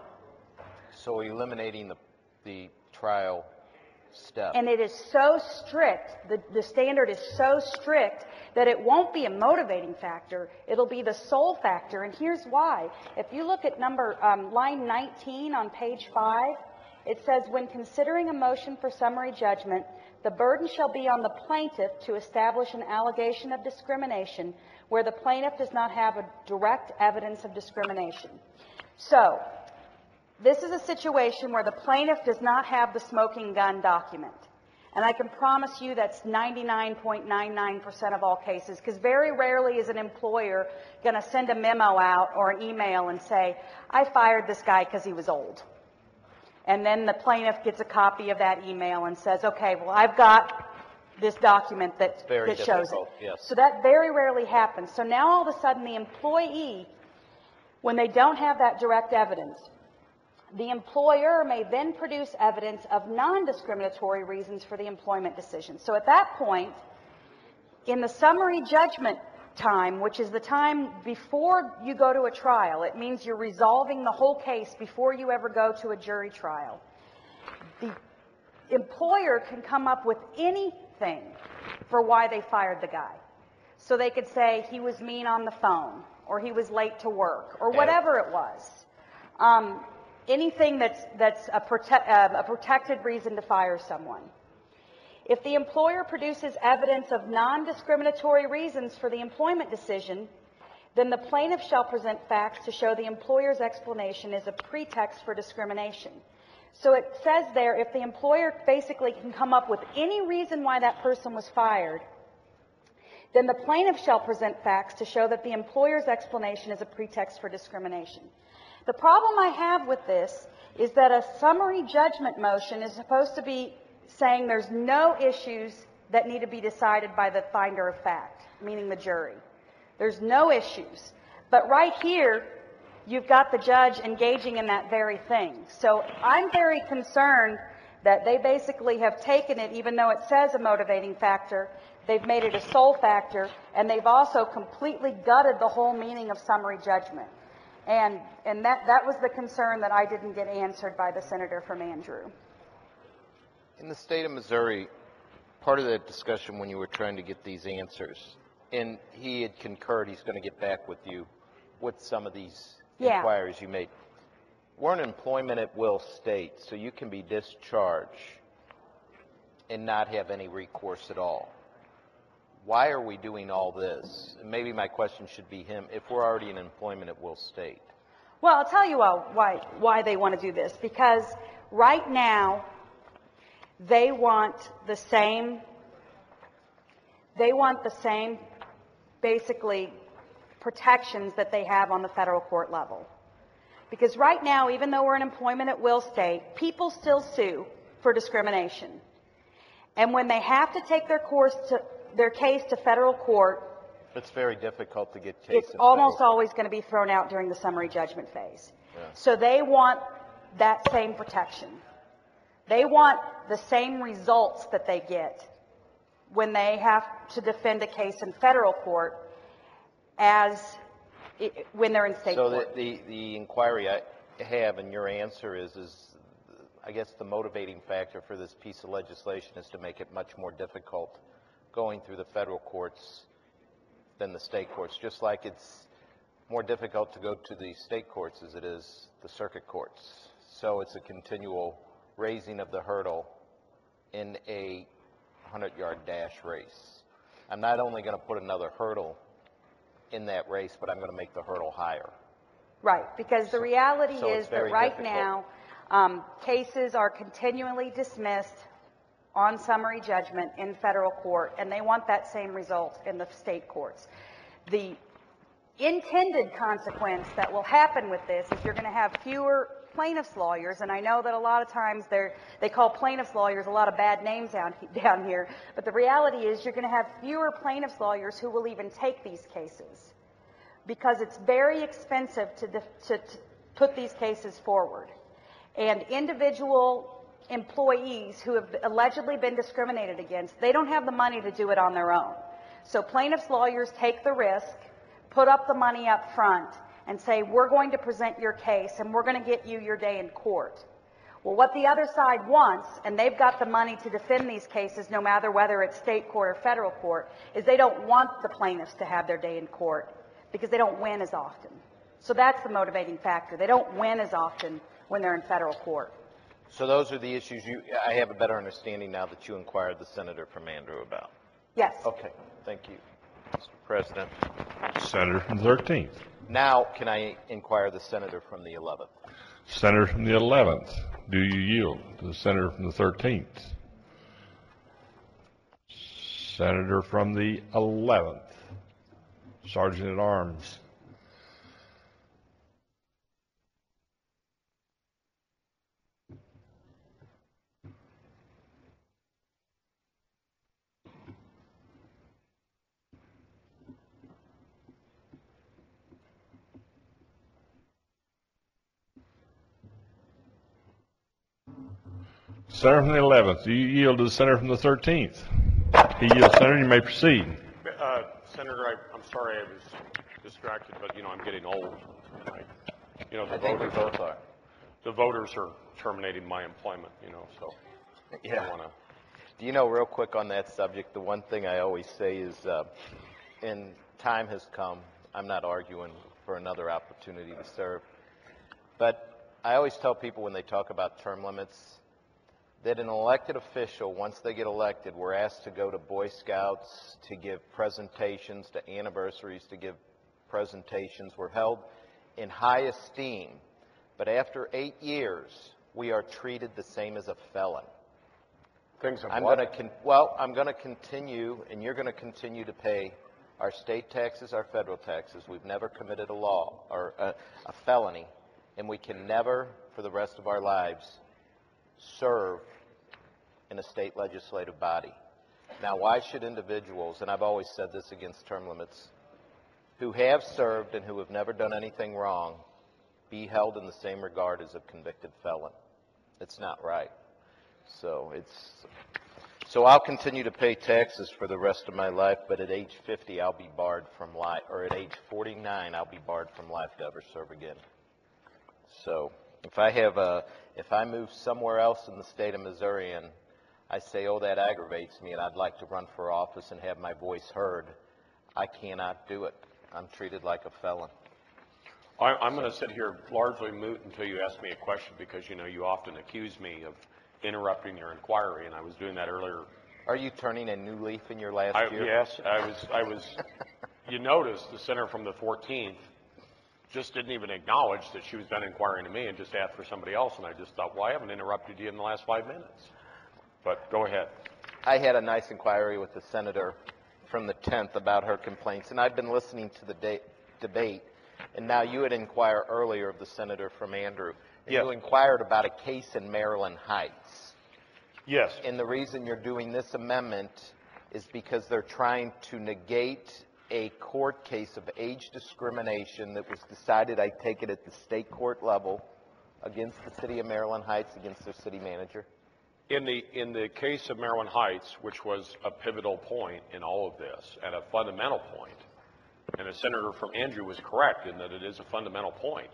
So eliminating the trial step. And it is so strict, the standard is so strict that it won't be a motivating factor, it'll be the sole factor, and here's why. If you look at line 19 on page 5, it says, when considering a motion for summary judgment, the burden shall be on the plaintiff to establish an allegation of discrimination where the plaintiff does not have a direct evidence of discrimination. So, this is a situation where the plaintiff does not have the smoking gun document. And I can promise you that's 99.99% of all cases, because very rarely is an employer going to send a memo out or an email and say, I fired this guy because he was old. And then the plaintiff gets a copy of that email and says, okay, well, I've got this document that shows it. Yes. So that very rarely happens. So now all of a sudden the employee, when they don't have that direct evidence, the employer may then produce evidence of non-discriminatory reasons for the employment decision. So at that point, in the summary judgment time, which is the time before you go to a trial, it means you're resolving the whole case before you ever go to a jury trial. The employer can come up with anything for why they fired the guy. So they could say he was mean on the phone, or he was late to work, or whatever it was. Anything that's a protected reason to fire someone. If the employer produces evidence of non-discriminatory reasons for the employment decision, then the plaintiff shall present facts to show the employer's explanation is a pretext for discrimination. So it says there, if the employer basically can come up with any reason why that person was fired, then the plaintiff shall present facts to show that the employer's explanation is a pretext for discrimination. The problem I have with this is that a summary judgment motion is supposed to be saying there's no issues that need to be decided by the finder of fact, meaning the jury. There's no issues. But right here, you've got the judge engaging in that very thing. So I'm very concerned that they basically have taken it, even though it says a motivating factor, they've made it a sole factor, and they've also completely gutted the whole meaning of summary judgment. And that was the concern that I didn't get answered by the senator from Andrew. In the state of Missouri, part of that discussion when you were trying to get these answers, and he had concurred he's going to get back with you with some of these inquiries you made. We're an employment at will state, so you can be discharged and not have any recourse at all. Why are we doing all this? And maybe my question should be him, if we're already an employment at will state. Well, I'll tell you why they want to do this. Because right now, they want the same basically protections that they have on the federal court level. Because right now, even though we're an employment at will state, people still sue for discrimination. And when they have to take their case to federal court, it's very difficult to get cases. It's almost always going to be thrown out during the summary judgment phase. Yeah. So they want that same protection. They want the same results that they get when they have to defend a case in federal court as when they're in state court. So the inquiry I have, and your answer is I guess the motivating factor for this piece of legislation is to make it much more difficult going through the federal courts than the state courts, just like it's more difficult to go to the state courts as it is the circuit courts. So it's a continual raising of the hurdle in a 100-yard dash race. I'm not only going to put another hurdle in that race, but I'm going to make the hurdle higher. Right, because the reality is that right difficult. now, cases are continually dismissed on summary judgment in federal court, and they want that same result in the state courts. The intended consequence that will happen with this is you're going to have fewer plaintiffs' lawyers, and I know that a lot of times they call plaintiffs' lawyers a lot of bad names down here, but the reality is you're going to have fewer plaintiffs' lawyers who will even take these cases because it's very expensive to put these cases forward. And individual employees who have allegedly been discriminated against, they don't have the money to do it on their own. So plaintiffs' lawyers take the risk, put up the money up front, and say, we're going to present your case and we're going to get you your day in court. Well, what the other side wants, and they've got the money to defend these cases no matter whether it's state court or federal court, is they don't want the plaintiffs to have their day in court because they don't win as often. So that's the motivating factor. They don't win as often when they're in federal court. So those are the issues I have a better understanding now that you inquired the senator from Andrew about. Yes. Okay, thank you, Mr. President. Senator from the 13th. Now, can I inquire the senator from the 11th? Senator from the 11th. Do you yield to the senator from the 13th? Senator from the 11th. Sergeant at Arms. Senator from the 11th, do you yield to the senator from the 13th? He yields, Senator. You may proceed. Senator, I'm sorry I was distracted, but, I'm getting old. The voters are terminating my employment, so yeah. I want to. Do you know, real quick on that subject, the one thing I always say is, and time has come, I'm not arguing for another opportunity to serve, but I always tell people when they talk about term limits, that an elected official, once they get elected, we're asked to go to Boy Scouts, to give presentations, to anniversaries, to give presentations. We're held in high esteem. But after 8 years, we are treated the same as a felon. I'm going to continue, and you're going to continue to pay our state taxes, our federal taxes. We've never committed a law or a felony, and we can never, for the rest of our lives, serve in a state legislative body. Now, why should individuals, and I've always said this against term limits, who have served and who have never done anything wrong, be held in the same regard as a convicted felon? It's not right. So I'll continue to pay taxes for the rest of my life, but at age 50 I'll be barred from life, or at age 49 I'll be barred from life to ever serve again. So if I move somewhere else in the state of Missouri and I say, oh, that aggravates me and I'd like to run for office and have my voice heard, I cannot do it. I'm treated like a felon. I'm going to sit here largely moot until you ask me a question because, you often accuse me of interrupting your inquiry, and I was doing that earlier. Are you turning a new leaf in your last year? Yes, I was. You notice the senator from the 14th just didn't even acknowledge that she was done inquiring to me and just asked for somebody else, and I just thought, well, I haven't interrupted you in the last 5 minutes. But go ahead. I had a nice inquiry with the senator from the 10th about her complaints, and I've been listening to the debate, and now you had inquired earlier of the senator from Andrew. And yes. You inquired about a case in Maryland Heights. Yes. And the reason you're doing this amendment is because they're trying to negate a court case of age discrimination that was decided, I take it, at the state court level against the city of Maryland Heights, against their city manager. In the case of Maryland Heights, which was a pivotal point in all of this, and a fundamental point, and the senator from Andrew was correct in that it is a fundamental point,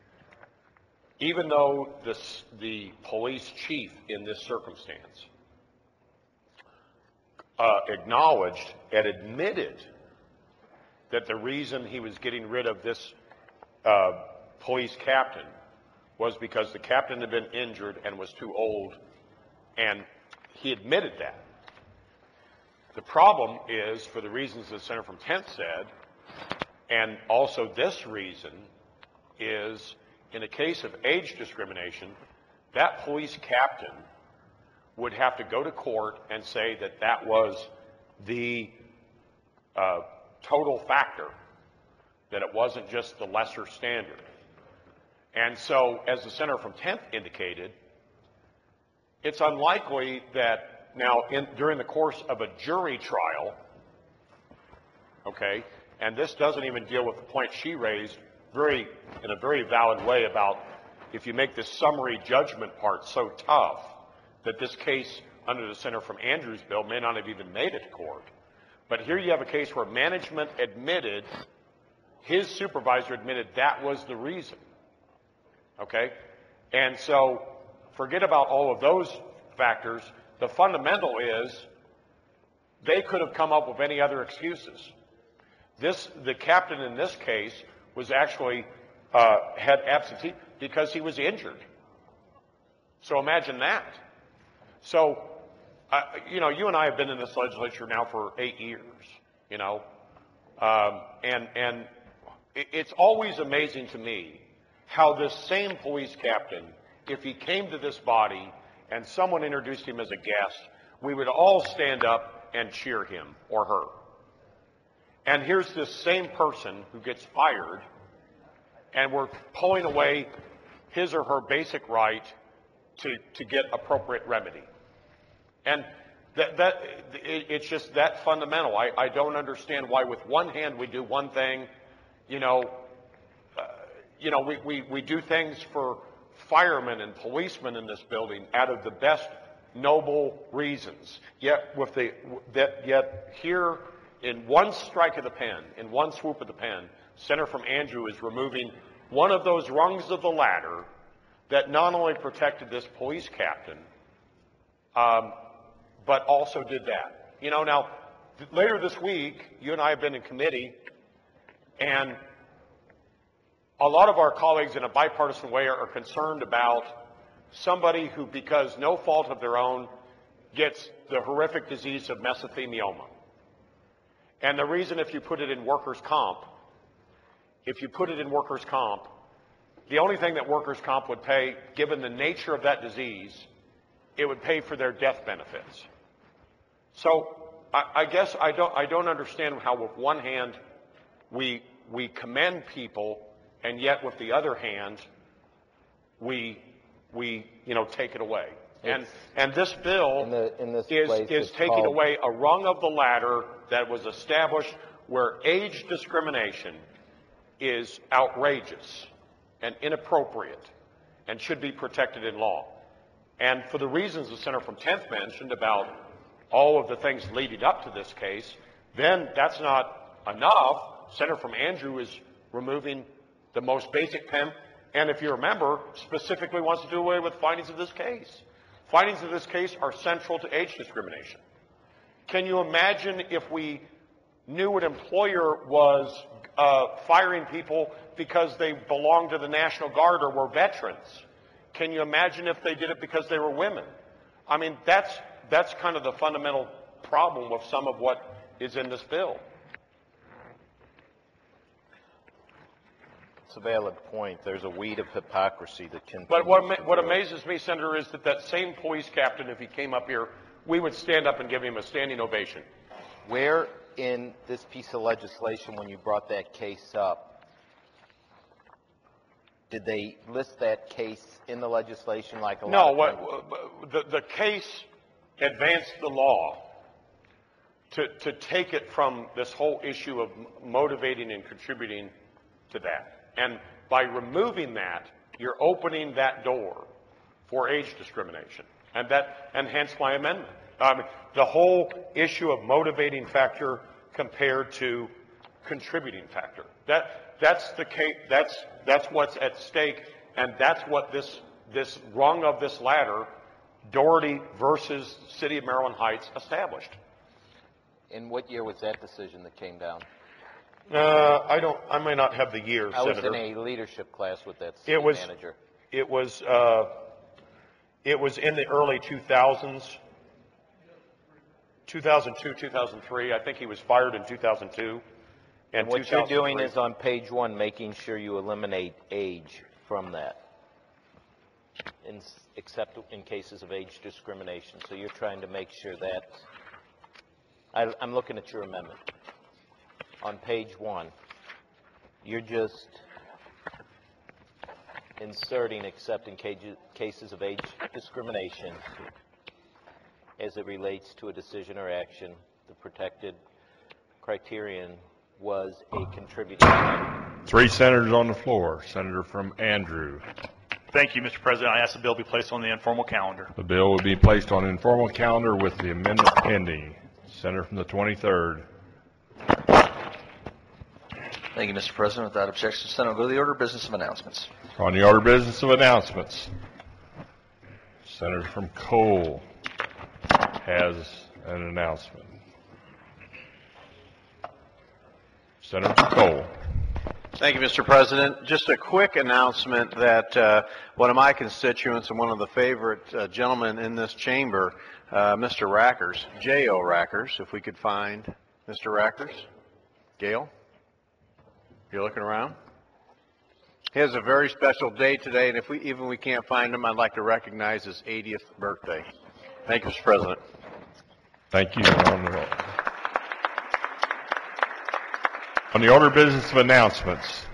even though the police chief in this circumstance acknowledged and admitted that the reason he was getting rid of this police captain was because the captain had been injured and was too old, and he admitted that. The problem is, for the reasons the senator from 10th said, and also this reason, is in a case of age discrimination, that police captain would have to go to court and say that that was the total factor, that it wasn't just the lesser standard. And so, as the senator from 10th indicated, it's unlikely that now during the course of a jury trial, okay, and this doesn't even deal with the point she raised in a very valid way about if you make this summary judgment part so tough, that this case under the Senator from Andrews bill may not have even made it to court. But here you have a case where management admitted, his supervisor admitted that was the reason. Okay? And so forget about all of those factors. The fundamental is they could have come up with any other excuses. The captain in this case was actually had absentee because he was injured. So imagine that. So, you know, you and I have been in this legislature now for 8 years, you know, and it's always amazing to me how this same police captain, if he came to this body and someone introduced him as a guest, we would all stand up and cheer him or her. And here's this same person who gets fired, and we're pulling away his or her basic right to get appropriate remedy. And it's just that fundamental. I don't understand why with one hand we do one thing, we do things for firemen and policemen in this building out of the best noble reasons. Yet here in one strike of the pen, in one swoop of the pen, Senator from Andrew is removing one of those rungs of the ladder that not only protected this police captain, but also did that. You know, now, later this week, you and I have been in committee, and a lot of our colleagues in a bipartisan way are concerned about somebody who, because no fault of their own, gets the horrific disease of mesothelioma. And the reason, if you put it in workers' comp, the only thing that workers' comp would pay, given the nature of that disease, it would pay for their death benefits. So I guess I don't understand how with one hand we commend people, and yet with the other hand we take it away. And this bill is taking away a rung of the ladder that was established where age discrimination is outrageous and inappropriate and should be protected in law. And for the reasons the Senator from 10th mentioned about all of the things leading up to this case, then that's not enough. Senator from Andrew is removing the most basic pen, and if you remember, specifically wants to do away with findings of this case. Findings of this case are central to age discrimination. Can you imagine if we knew an employer was firing people because they belonged to the National Guard or were veterans? Can you imagine if they did it because they were women? I mean, that's kind of the fundamental problem with some of what is in this bill. It's a valid point. There's a weed of hypocrisy that can. But what amazes me, Senator, is that same police captain, if he came up here, we would stand up and give him a standing ovation. Where in this piece of legislation, when you brought that case up, did they list that case in the legislation like a lot of times? The case advanced the law to take it from this whole issue of motivating and contributing to that. And by removing that, you're opening that door for age discrimination. And hence my amendment. The whole issue of motivating factor compared to contributing factor. That's the case. That's what's at stake, and that's what this rung of this ladder, Doherty versus City of Maryland Heights, established. In what year was that decision that came down? I may not have the year, I was Senator. in a leadership class with that city manager. It was in the early 2000s, 2002, 2003. I think he was fired in 2002. And what you're doing is on page 1, making sure you eliminate age from that, except in cases of age discrimination. So you're trying to make sure that. I'm looking at your amendment. On page 1, you're just inserting except in cases of age discrimination as it relates to a decision or action. The protected criterion was a contributing factor. 3 senators on the floor. Senator from Andrew, Thank you, Mr. President. I ask the bill be placed on the informal calendar. The bill will be placed on informal calendar with the amendment pending. Senator from the 23rd. Thank you, Mr. President. Without objection, Senate will go to the order of business of announcements. On the order of business of announcements, Senator from Cole has an announcement. Senator from Cole. Thank you, Mr. President. Just a quick announcement that one of my constituents and one of the favorite gentlemen in this chamber, Mr. Rackers, J.O. Rackers, if we could find Mr. Rackers. Gail, you're looking around? He has a very special day today, and if we can't find him, I'd like to recognize his 80th birthday. Thank you, Mr. President. Thank you. On the order of business of announcements,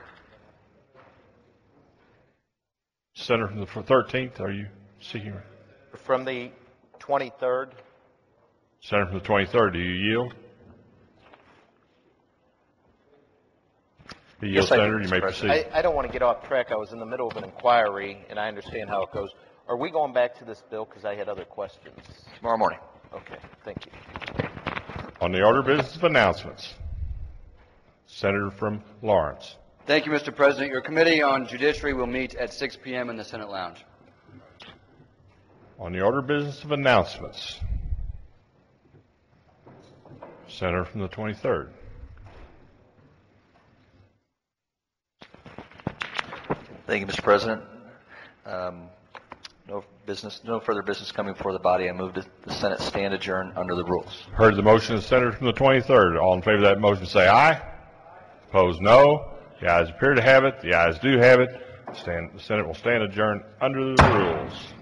Senator from the 13th, are you seeking? From the 23rd. Senator from the 23rd, do you yield? You yield, Senator. You may proceed. I don't want to get off track. I was in the middle of an inquiry, and I understand how it goes. Are we going back to this bill? Because I had other questions. Tomorrow morning. Okay, thank you. On the order of business of announcements, Senator from Lawrence. Thank you, Mr. President. Your Committee on Judiciary will meet at 6 p.m. in the Senate Lounge. On the order of business of announcements, Senator from the 23rd. Thank you, Mr. President. No further business coming before the body. I move that the Senate stand adjourned under the rules. Heard the motion of the Senator from the 23rd. All in favor of that motion say aye. Opposed, no. The ayes appear to have it. The ayes do have it. The Senate will stand adjourned under the rules.